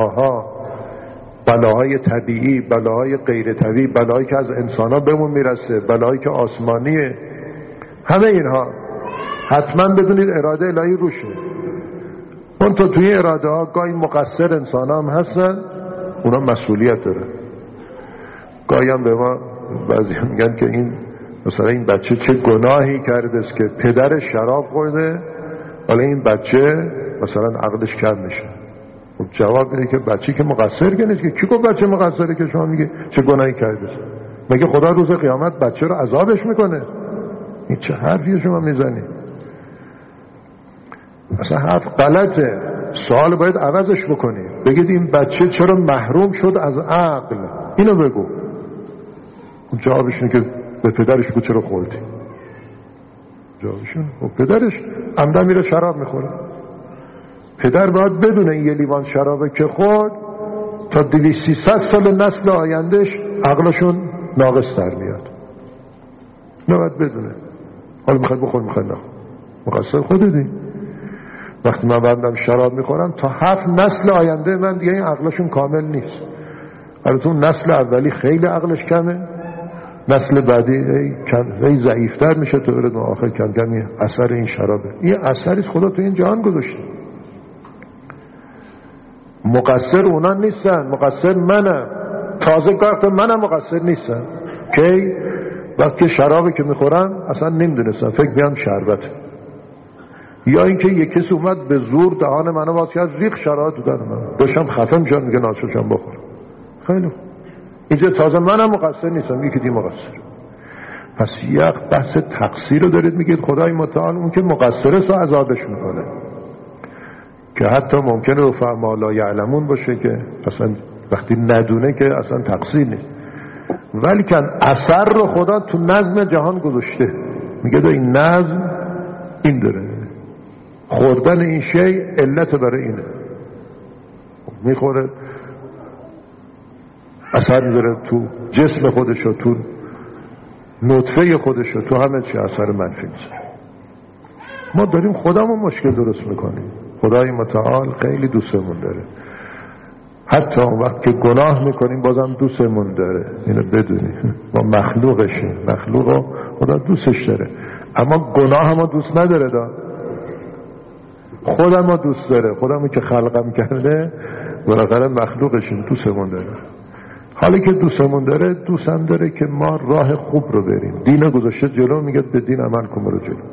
بلاهای طبیعی، بلاهای غیر طبیعی، بلاهایی که از انسانها بهمون میرسه، بلاهایی که آسمانیه، همه اینها حتما بدونید اراده الهی روشه. اون تو توی اراده ها گاهی مقصر انسان هم هستن، اونا مسئولیت داره. گاهی هم به ما بعضی میگن که این مثلا این بچه چه گناهی کرده است که پدرش شراب خورده، حالا این بچه مثلا عقلش کم میشه. خب جواب میده که بچه که مقصر که نیست. که کی گفت بچه مقصره که شما میگه چه گناهی کرده است؟ مگه خدا روز قیامت بچه رو عذابش میکنه؟ این چه حرفی شما میزنی؟ اصلا حرف غلطه. سوال باید عوضش بکنی، بگید این بچه چرا محروم شد از عقل، اینو بگو. جوابش اینه که به پدرش بگو چرا خوردی. جوابش اینه خب پدرش عمدن میره شراب میخوره. پدر باید بدونه این یه لیوان شرابه که خورد تا 200-300 سال نسل آیندهش عقلشون ناقص در میاد. نه باید بدونه. حالا میخواد بخور، میخواد نخور، مقصر خودتی. وقتی من بندم شراب میخورم تا 7 نسل آینده من دیگه این عقلشون کامل نیست. براتون نسل اولی خیلی عقلش کمه، نسل بعدی ای ضعیفتر میشه تو برد آخر کم کم اثر این شرابه. این اثریست خدا تو این جهان گذاشته. مقصر اونا نیستن، مقصر منم. تازه وقت منم مقصر نیستم که وقتی شرابی که میخورن اصلا نمیدونستن، فکر میکنن شربته، یا اینکه یک کسی اومد به زور دهان منو باز کرد ریخ شراب تو دهن من، داشتم خفه میشم میگه ناشوشم بخور. خیلی خوب، اینجا تازه منم مقصر نیستم، یکی دیگه مقصر. پس یک بحث تقصیر رو دارید میگید خدای متعال اون که مقصره سا عذابش میکنه، که حتی ممکنه رفع لا یعلمون باشه که اصلا وقتی ندونه که اصلا تقصیر نیست، ولی که اثر رو خدا تو نظم جهان گذاشته. میگه دا این نظم این داره، خوردن این شی علت برای اینه، میخوره اثر میذاره تو جسم خودشو، تو نطفه خودشو، تو همه چی اثر منفی میذاره. ما داریم خودمون مشکل درست میکنیم. خدای متعال خیلی دوستمون داره، حتی اون وقت که گناه میکنیم بازم دوستمون داره. اینو بدونیم ما مخلوقشیم، مخلوقو خدا دوستش داره، اما گناه هم دوست نداره. خودم رو دوست داره، خودمو که خلقم کرده بالاخره مخلوقشیم، دوستمون داره. حالی که دوستمون داره، دوستم داره که ما راه خوب رو بریم. دین گذاشته جلو، میگه به دین عمل کن رو جلو.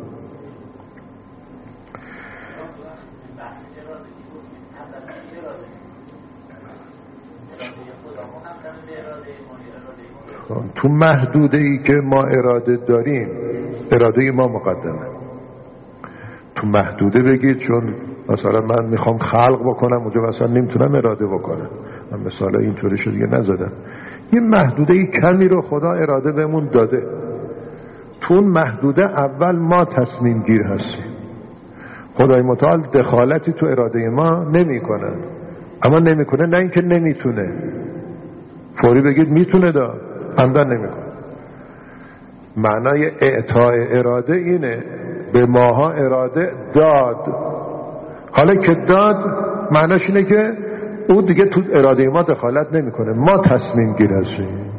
تو محدوده ای که ما اراده داریم، اراده ما مقدمه. تو محدوده بگید، چون مثلا من میخوام خلق بکنم اونجا مثلا نمیتونم اراده بکنم، من مثلا اینطوری شد دیگه نزدم. یه محدوده ای کمی رو خدا اراده بهمون داده. تو اون محدوده اول ما تصمیم گیر هستیم. خدای متعال دخالتی تو اراده ما نمیکنه، اما نمیکنه نه اینکه نمیتونه. فوری بگید میتونه، عمدن نمیکنه. معنای اعطاء اراده اینه، به ماها اراده داد. حالا که داد معناش اینه که او دیگه تو اراده ما دخالت نمیکنه، ما تصمیم گیر هستیم.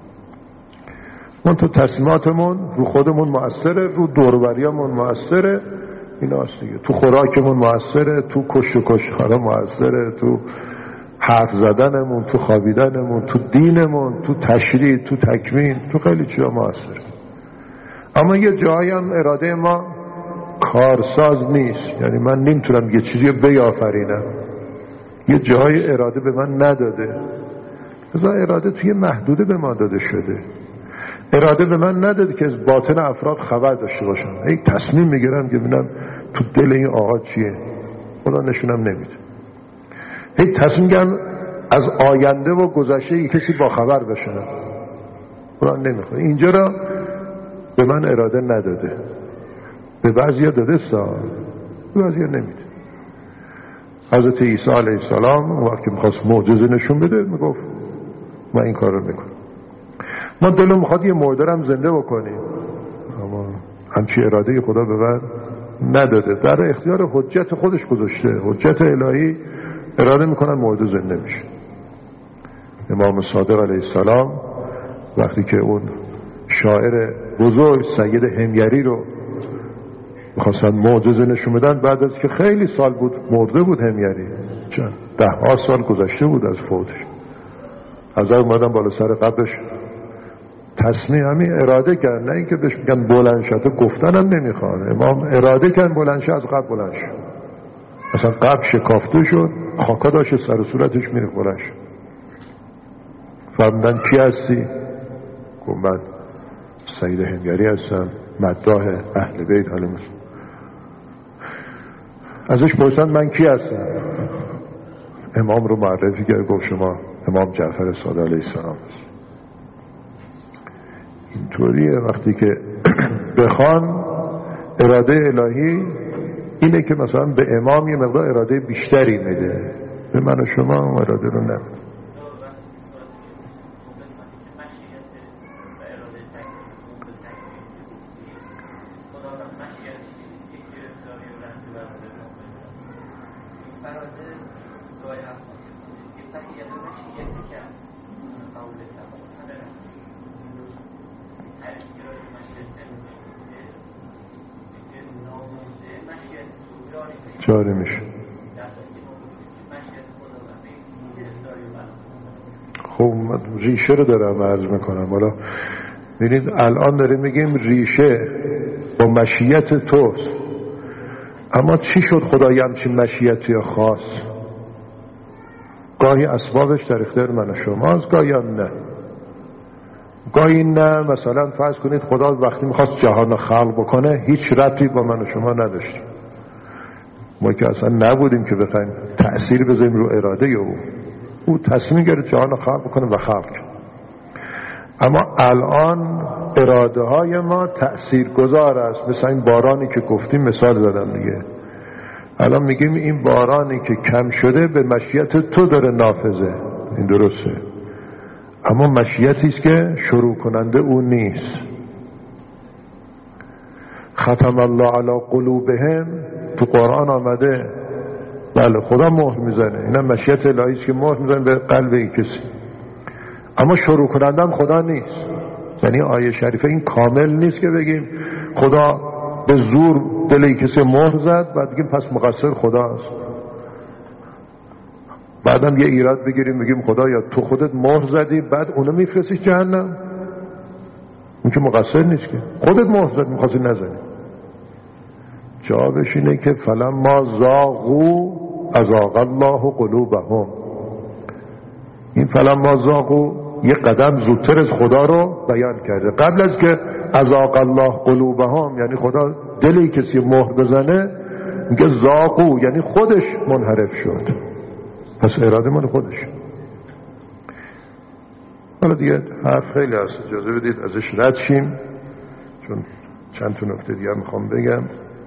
ما تو تصمیماتمون رو خودمون مؤثره، رو دوروبریامون مؤثره، اینا هست دیگه. تو خوراکمون مؤثره، تو کش و کشخارا مؤثره، تو حرف زدنمون، تو خوابیدنمون، تو دینمون، تو تشریع، تو تکوین، تو خیلی چیزا مؤثره. اما یه جایی هم اراده ما کارساز نیست، یعنی من نمیتونم یه چیزی بیافرینم، یه جای اراده به من نداده. مثلا اراده توی محدوده به ما داده شده. اراده به من نداده که از باطن افراد خبر داشته باشم. ای تصمیم میگیرم که ببینم تو دل این آقا چیه، خدا نشونم نمیده. ای تصمیم میگیرم از آینده و گذشته یک کسی با خبر بشنم، خدا نمیخواد. اینجا را به من اراده نداده. به بعضیا داده به بعضیا نمیده. حضرت عیسی علیه السلام وقتی میخواست معجزه نشون بده میگفت من این کار رو میکنم. ما دلم میخواد یه مرده رو زنده بکنیم، اما همچی اراده خدا به من نداده. در اختیار حجت خودش گذاشته، حجت الهی. اراده میکنن مرده زنده میشه. امام صادق علیه السلام وقتی که اون شاعر بزرگ سید همیری رو میخواستن معجزه نشون بدن، بعد از که خیلی سال بود مرده بود همیری، چند 10 سال گذشته بود از فوتش، از اومدن بالا سر قبرش تصمیم همین اراده کرد، نه اینکه بهش میگن بلند شد، گفتن هم نمیخوان. امام اراده کرد بلند شد، از قبر بلند شد. مثلا قبر شکافته شد، خاکا داشت سر صورتش میره بلند شد. فرمودن کی هستی؟ گفت من سید همیری هستم، مداح اهل بیت علیهم السلام. ازش پرسیدن من کی هستم؟ امام رو معرفی کرد، گفت شما امام جعفر صادق علیه السلام هست. اینطوریه وقتی که بخوان اراده الهی اینه که مثلا به امام یه مقدار اراده بیشتری میده، به من و شما اراده رو نمیده. جاری میشه. خب من ریشه رو دارم عرض میکنم. حالا ببینید الان داریم میگیم ریشه با مشیت توست، اما چی شد خدای همچین مشیتی خاص؟ گاهی اسبابش در اختیار من و شماست، گاهی هم نه. گاهی نه. مثلا فرض کنید خدا وقتی میخواست جهان رو خلق بکنه هیچ ربطی با من و شما نداشت، ما که اصلا نبودیم که بخوایم تأثیر بذاریم رو اراده او تصمیم گرفت جهان رو خلق بکنه و خلق. اما الان اراده های ما تأثیر گذار است. مثلا این بارانی که گفتیم مثال دادم دیگه. الان میگیم این بارانی که کم شده به مشیت تو داره نافذه، این درسته، اما مشیتی است که شروع کننده او نیست. ختم الله علی قلوبهم تو قرآن آمده، بله خدا مهر میزنه، اینا مشیت الهی است که مهر میزنه به قلب این کسی، اما شروع کننده هم خدا نیست. یعنی آیه شریفه این کامل نیست که بگیم خدا به زور دل این کسی مهر زد بعد بگیم پس مقصر خداست. بعدم یه ایراد بگیریم بگیم خدا یا تو خودت مهر زدی بعد اونو میفرستی جهنم، اون که مقصر نیست که خودت مهر زدی میخواستی نزنی. جوابش اینه که فلما زاغوا ازاغ الله قلوبهم. این فلما زاغوا یه قدم زودتر از خدا رو بیان کرده. قبل از که ازاغ الله قلوبهم یعنی خدا دلی کسی مهر بزنه میگه زاغوا یعنی خودش منحرف شد، پس اراده مال خودش. حالا دیگه حرف خیلی هست، اجازه بدید ازش رد شیم چون چند تا نکته دیگه میخوام بگم.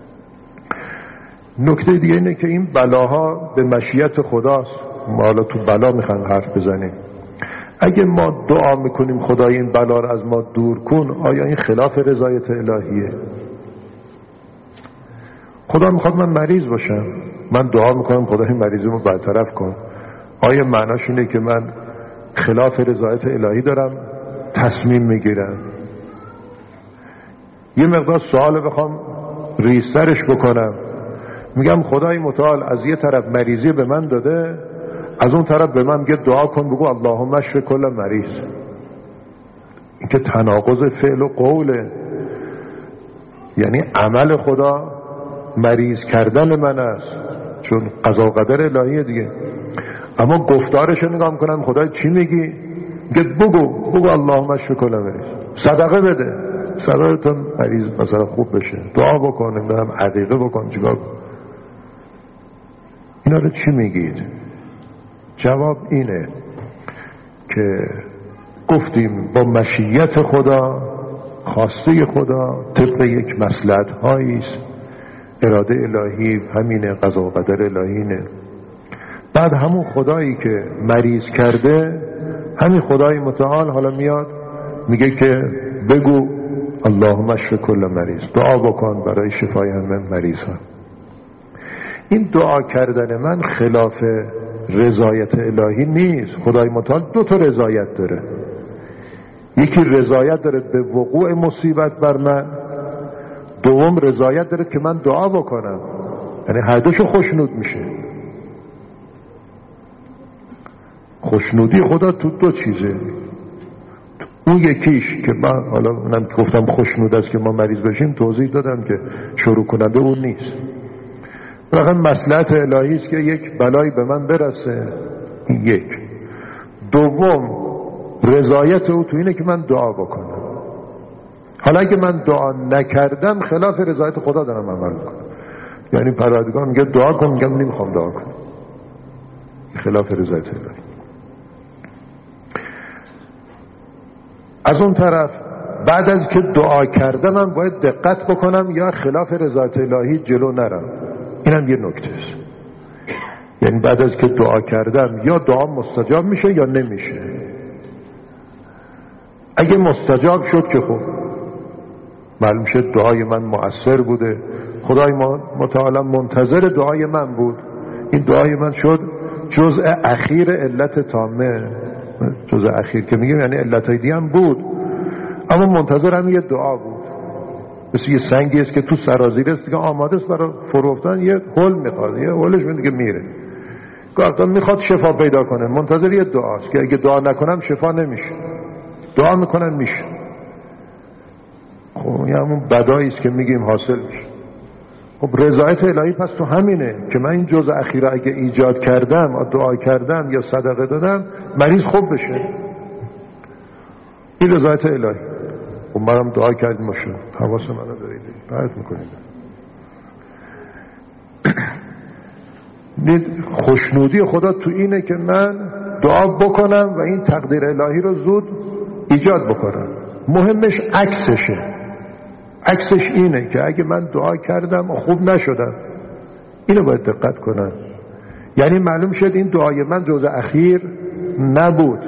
نکته دیگه اینه که این بلاها به مشیت خداست. ما حالا تو بلا میخوایم حرف بزنیم. اگه ما دعا میکنیم خدای این بلا رو از ما دور کن، آیا این خلاف رضایت الهیه؟ خدا میخواد من مریض باشم، من دعا میکنم خدای مریضیمو برطرف کن، آیا معناش اینه که من خلاف رضایت الهی دارم تصمیم میگیرم؟ یه مقدار سوال بخوام ریسترش بکنم، میگم خدای متعال از یه طرف مریضی به من داده، از اون طرف به من میگه دعا کن بگو اللهم اشف کل مریض. این که تناقض فعل و قوله. یعنی عمل خدا مریض کردن من است چون قضا و قدر الهیه دیگه، اما گفتارش رو نگاه میکنم خدای چی میگی؟ میگه بگو اللهم اشف کل مریض، صدقه بده، صدقه تون مریض مثلا خوب بشه، دعا بکن، نمیدونم عقیقه بکن، چیکار کن. اینا رو چی میگید؟ جواب اینه که گفتیم با مشیت خدا، خواسته خدا، طبق یک مصلحت هاییست، اراده الهی همینه، قضا و قدر الهینه. بعد همون خدایی که مریض کرده، همین خدای متعال حالا میاد میگه که بگو اللهم اشف کل مریض، دعا بکن برای شفای همه مریض ها. این دعا کردن من خلاف رضایت الهی نیست. خدای متعال دو تا رضایت داره، یکی رضایت داره به وقوع مصیبت بر من، دوم رضایت داره که من دعا بکنم، یعنی هر دوشو خوشنود میشه. خوشنودی خدا تو دو چیزه، اون یکیش که من حالا من گفتم خوشنود است که ما مریض بشیم، توضیح دادم که شروع کننده اون نیست، واقعا مصلحت الهی است که یک بلایی به من برسه. یک. دوم رضایت او تو اینه که من دعا بکنم. حالا اگه من دعا نکردم خلاف رضایت خدا دارم عمل میکنم، یعنی پروردگار میگه دعا کن، میگم نمیخوام دعا کنم، خلاف رضایت الهی. از اون طرف بعد از که دعا کردم من باید دقت بکنم یا خلاف رضایت الهی جلو نرم. اینم یه نکته است. یعنی بعد از که دعا کردم یا دعا مستجاب میشه یا نمیشه. اگه مستجاب شد که خب معلوم شد دعای من مؤثر بوده، خدای متعال منتظر دعای من بود، این دعای من شد جزء اخیر علت تامه. جز اخیر که میگیم یعنی علتهای دیگه هم بود، اما منتظرم یه دعا بود. مثل یه سنگی است که تو سرازیر است که آماده است برای فرو افتادن، یه هول میخواد، یه هولش دیگه میره. گفتم میخواد شفا پیدا کنه، منتظر یه دعاست که اگه دعا نکنم شفا نمیشه، دعا میکنم میشه. خب این همون بدایی است که میگیم حاصل میشه. خب رضایت الهی پس تو همینه که من این جزء اخیره اگه ایجاد کردم، دعا کردم یا صدقه دادم، مریض خوب بشه. این رضایت الهی. خب منم دعا کردیم باشه، حواس منو دارید بعد میکنید. خوشنودی خدا تو اینه که من دعا بکنم و این تقدیر الهی رو زود ایجاد بکنم. مهمش عکسشه. عکسش اینه که اگه من دعا کردم و خوب نشدم، اینو باید دقت کنم. یعنی معلوم شد این دعای من جزء اخیر نبود،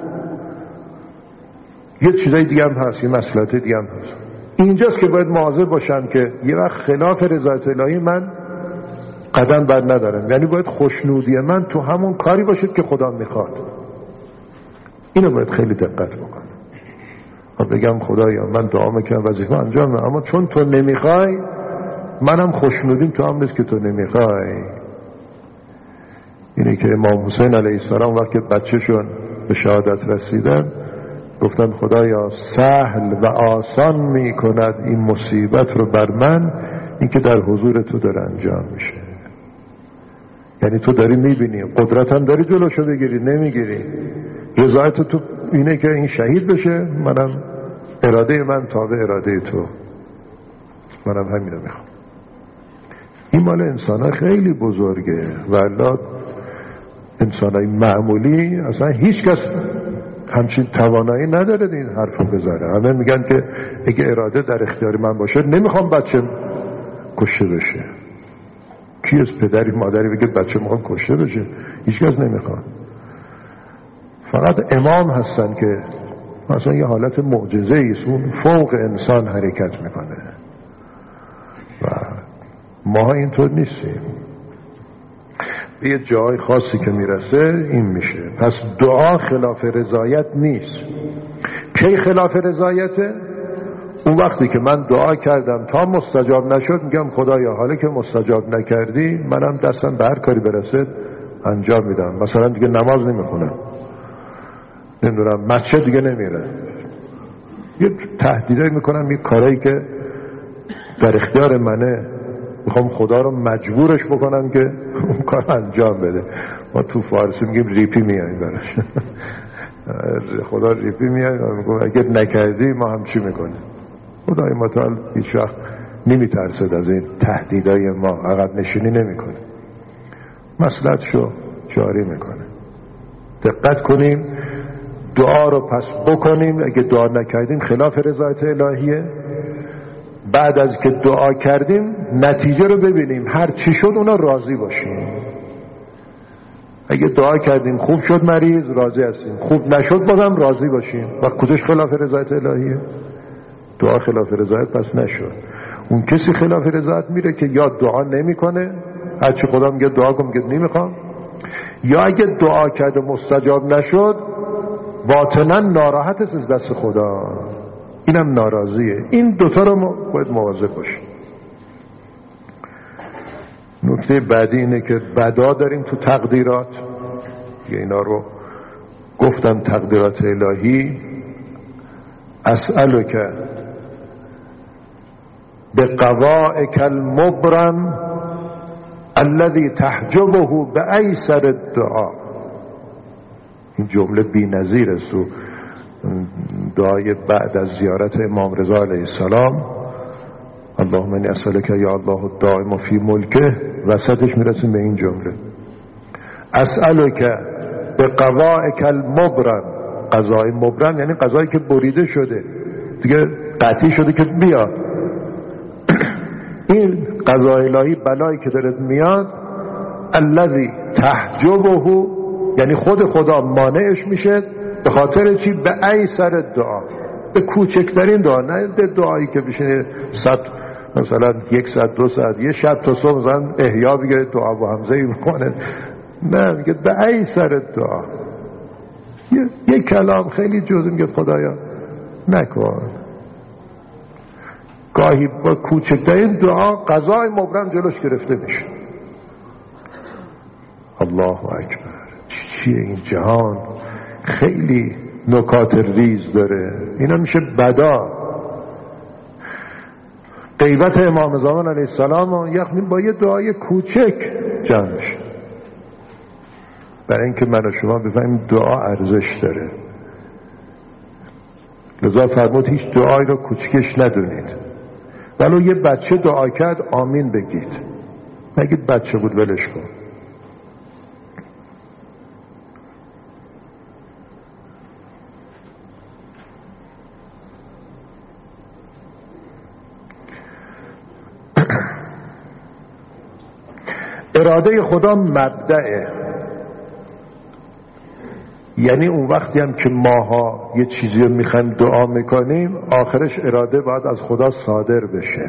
یه چیزای دیگه هم هست، یه مسئلات دیگه هم هست. اینجاست که باید مواظب باشم که یه وقت خلاف رضایت الهی من قدم بر ندارم. یعنی باید خوشنودی من تو همون کاری باشد که خدا میخواد. اینو باید خیلی دقت بکنم. بگم خدایا من دعا میکنم وظیفه انجام میدم، اما چون تو نمیخوای منم خوشنودیم تو هم نیست که تو نمیخوای. اینه که امام حسین علیه السلام وقتی بچه‌شون به شهادت رسیدن گفتن خدایا سهل و آسان میکند این مصیبت رو بر من، این که در حضور تو داره انجام میشه. یعنی تو داری میبینی، قدرت هم داری جلوشو بگیری، نمیگیری. رضایت تو اینه که این شهید بشه، منم اراده من تابع اراده تو، منم همینو میخوام. این مال انسان خیلی بزرگه، ولی انسان معمولی اصلا هیچ کس همچین توانایی نداره این حرفو بزنه. همه میگن که اگه اراده در اختیار من باشه نمیخوام بچه کشته بشه. کی از پدری مادری بگه بچه میخوام کشته بشه؟ هیچ کس نمیخواد. فقط امام هستن که مثلا یه حالت معجزه ایست، اون فوق انسان حرکت میکنه و ما اینطور نیستیم. به یه جای خاصی که میرسه این میشه. پس دعا خلاف رضایت نیست. کی خلاف رضایته؟ اون وقتی که من دعا کردم تا مستجاب نشد میگم خدایا حالا که مستجاب نکردی منم دستم به هر کاری برسه انجام میدم. مثلا دیگه نماز نمیخونم، نمیدونم مسجد دیگه نمیره، یه تهدیدایی میکنم، یه کارایی که در اختیار منه، میخوام خدا رو مجبورش بکنم که اون کار انجام بده. ما تو فارسی میگیم ریپی میاییم براش. خدا ریپی میاییم و میگم اگر نکردی ما هم چی میکنیم. خدای متعال هیچ وقت نمیترسد از این تهدیدای ما، عقب نشینی نمیکنه، مصلحتشو جاری میکنه. دقت کنیم دعا رو پس بکنیم. اگه دعا نکردیم خلاف رضایت الهیه. بعد از که دعا کردیم نتیجه رو ببینیم، هر چی شد اونا راضی باشیم. اگه دعا کردیم خوب شد مریض، راضی هستیم. خوب نشد بازم راضی باشیم. و کجاش خلاف رضایت الهیه؟ دعا خلاف رضایت پس نشد. اون کسی خلاف رضایت میره که یا دعا نمیکنه، هرچی خدا میگه دعا کن میگه نمیخوام، یا اگه دعا کرده مستجاب نشد باطنا ناراحت است از دست خدا، اینم ناراضیه. این دوتا رو ما باید مواظب باشیم. نکته بعدی اینه که بدا داریم تو تقدیرات، اینا رو گفتم تقدیرات الهی. اسألک بقضائک المبرم الذي تحجبه بأیسر الدعا. این جمله بی‌نظیر است تو دعای بعد از زیارت امام رضا علیه السلام. اللهم انی اسألک یا الله الدائم فی ملکه، وسطش میرسیم به این جمله اسألک بقضائک المبرم. قضای مبرم یعنی قضایی که بریده شده دیگه، قطعی شده که بیا. این قضای الهی بلایی که داره میاد، الذی تحجبه یعنی خود خدا مانعش میشه. به خاطر چی؟ به ایسر دعا، به کوچکترین دعا، نه به دعایی که بشه مثلا 1 ساعت 2 ساعت یه شب تا صبح مثلا احیا بگه دعا با همزه ای بکنه، نه میگه به ایسر دعا. یه کلام خیلی جزئی میگه خدایا نکن. گاهی با کوچکترین دعا قضای مبرم جلوش گرفته میشه. الله اکبر. چیه این جهان؟ خیلی نکات ریز داره. اینا میشه بدا. غیبت امام زمان علیه السلام یعنی با یه دعای کوچک جمع میشه. برای اینکه من و شما بفهمیم دعا ارزش داره. لذا فرمود هیچ دعایی رو کوچکش ندونید. ولو یه بچه دعا کرد آمین بگید. نگید بچه بود ولش کن. اراده خدا مبدأه. یعنی اون وقتی هم که ماها یه چیزی رو میخوایم دعا میکنیم آخرش اراده باید از خدا صادر بشه.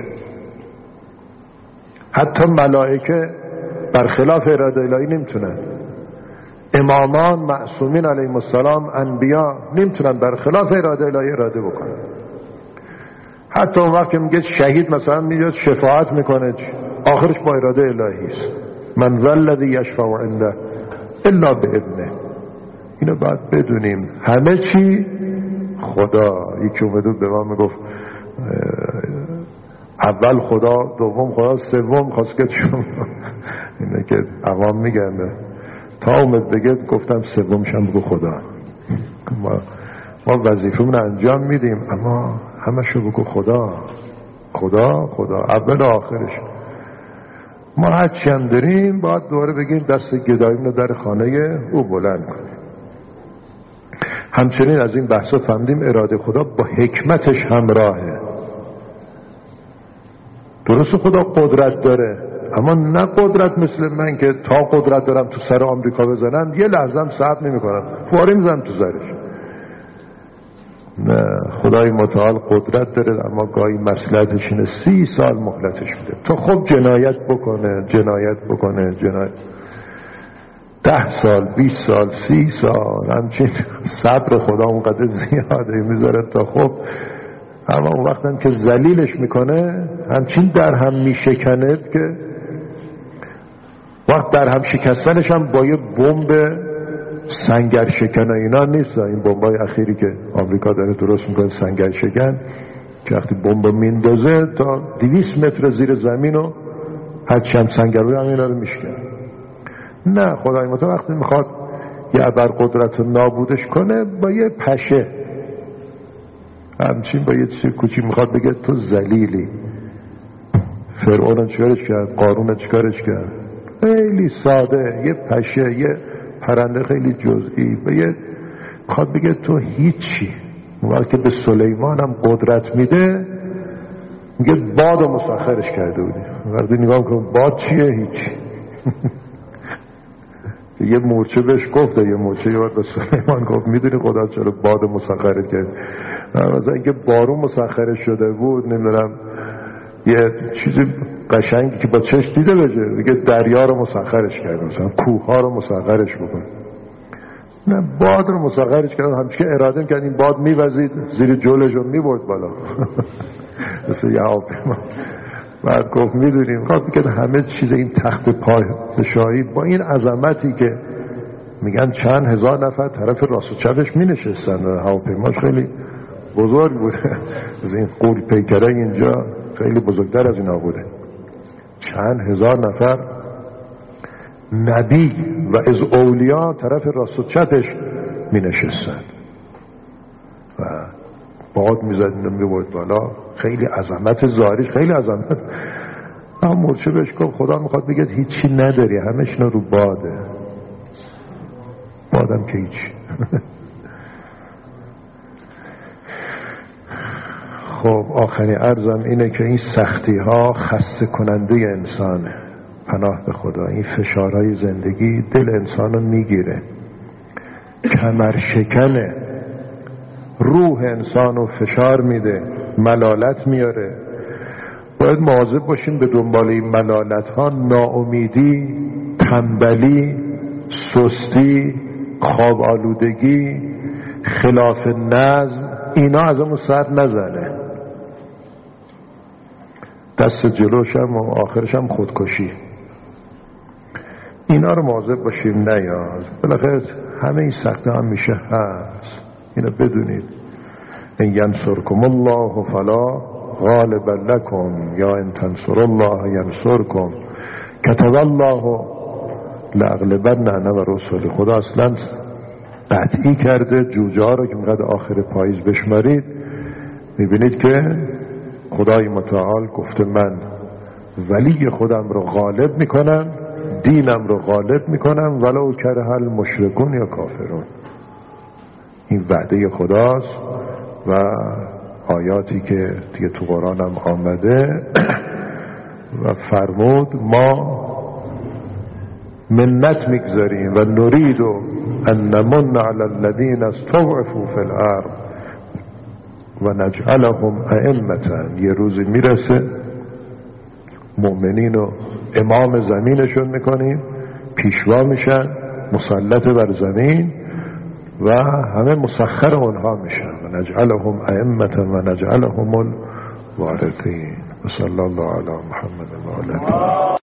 حتی ملائکه برخلاف اراده الهی نمیتونن. امامان معصومین علیهم السلام انبیا نمیتونن برخلاف اراده الهی اراده بکنن. حتی اون وقت که میگه شهید مثلا میاد شفاعت میکنه آخرش با اراده الهی است. من ذا الذی یشفع عنده الا باذنه. اینو باید بدونیم همه چی خدا. یکی اومد به ما میگفت اول خدا، دوم خدا، سوم خواست که شما اینه که عوام میگن تا اومد بگه گفتم سومشم بگو خدا. ما وظیفمون انجام میدیم اما همشو بگو خدا خدا خدا اول آخرش. ما هرچی هم داریم باید دوباره بگیم دست گداییم رو در خانه او بلند کنیم. همچنین از این بحثا فهمیدیم اراده خدا با حکمتش همراهه. درست خدا قدرت داره اما نه قدرت مثل من که تا قدرت دارم تو سر آمریکا بزنم یه لحظه هم صبر نمی‌کنم فوری میزنم تو سرش. نه، خدای متعال قدرت داره اما گاهی مصلحتش اینه 30 سال مهلتش میده تا خب جنایت بکنه 10 سال 20 سال 30 سال همچین صبر خدا اونقدر زیاده میذاره تا خب. اما اون وقت هم که ذلیلش میکنه همچین در هم میشکنه که وقت در هم شکستنش هم با یه بمب سنگر شکن اینا نیست. این بمبای اخیری که آمریکا داره درست میکنه سنگر شکن که وقتی بمب میندازه تا 200 متر زیر زمین و هرچی هم سنگر روی همینا رو میشکنه. نه، خدای متعال وقتی میخواد یه ابرقدرت رو نابودش کنه با یه پشه همچین با یه چیز کوچی میخواد بگه تو ذلیلی. فرعون چیکارش کرد؟ قارون چیکارش کرد؟ خیلی ساده، یه پشه، یه پرنده خیلی جزئی و یه میخواد بگه تو هیچی. وقتی به سلیمان هم قدرت میده میگه باد رو مسخرش کرده بودی. وقتی نگاه کنم باد چیه؟ هیچی. یه مورچه بهش گفت، یه مورچه یه وقت به سلیمان گفت میدونی خدا چرا باد مسخرش کرد؟ مثلا اینکه بارون مسخرش شده بود نمیدونم یه چیزی قشنگی که با چشم دیده بشه دیگه دریا رو مسخرش کرد، مثلا کوه ها رو مسخرش بکن. نه، باد رو مسخرش کرد. همیشه اراده کرد این باد میوزید زیر جلوش رو میبرد بالا مثل یه هواپیما. بعد گفت میدونیم خواهد که همه چیز این تخت پادشاهی با این عظمتی که میگن چند هزار نفر طرف راست و چپش می نشستن، هواپیماش خیلی بزرگ بوده از این قول پیکره اینجا خیلی بزرگتر از اینا بوده. چند هزار نفر نبی و از اولیا طرف راست و چپش می نشستن و باد می زد می برد بالا. خیلی عظمت ظاهریش خیلی عظمت. اما مورچه بهش گفت خدا میخواد بگه هیچی نداری، همش رو باده. بادم که هیچی. خب آخرین عرضم اینه که این سختی ها خسته کننده انسانه. پناه به خدا. این فشارهای زندگی دل انسان رو میگیره، کمر شکنه، روح انسان رو فشار میده، ملالت میاره. باید مواظب باشیم به دنبال این ملالت ها ناامیدی، تنبلی، سستی، خواب آلودگی خلاف نظم اینا از اون سر نزنه، دست جلوش هم و آخرش هم خودکشی. اینا رو مواظب باشیم نیاد. بالاخره همه این سخته هم میشه هست، اینو بدونید. ان ینصرکم الله فلا غالب لکم یا ان تنصر الله ینصرکم کتب الله لاغلبن انا و رسول. خدا اصلا قطعی کرده جوجه ها رو که میخواد آخر پاییز بشمارید. میبینید که خدای متعال گفته من ولی خودم رو غالب میکنم، دینم رو غالب میکنم ولو کره المشرکون یا کافرون. این وعده خداست و آیاتی که دیگه تو قرآن هم آمده و فرمود ما منت میگذاریم و نرید ان نمن علی الذین استضعفوا فی الارض و نجعلهم ائمة. یه روزی میرسه مؤمنین رو امام زمینشون میکنیم، پیشوا میشن، مسلط بر زمین و همه مسخر اونها میشن و نجعلهم ائمة و نجعلهم الوارثین. صلی الله علی محمد و آله.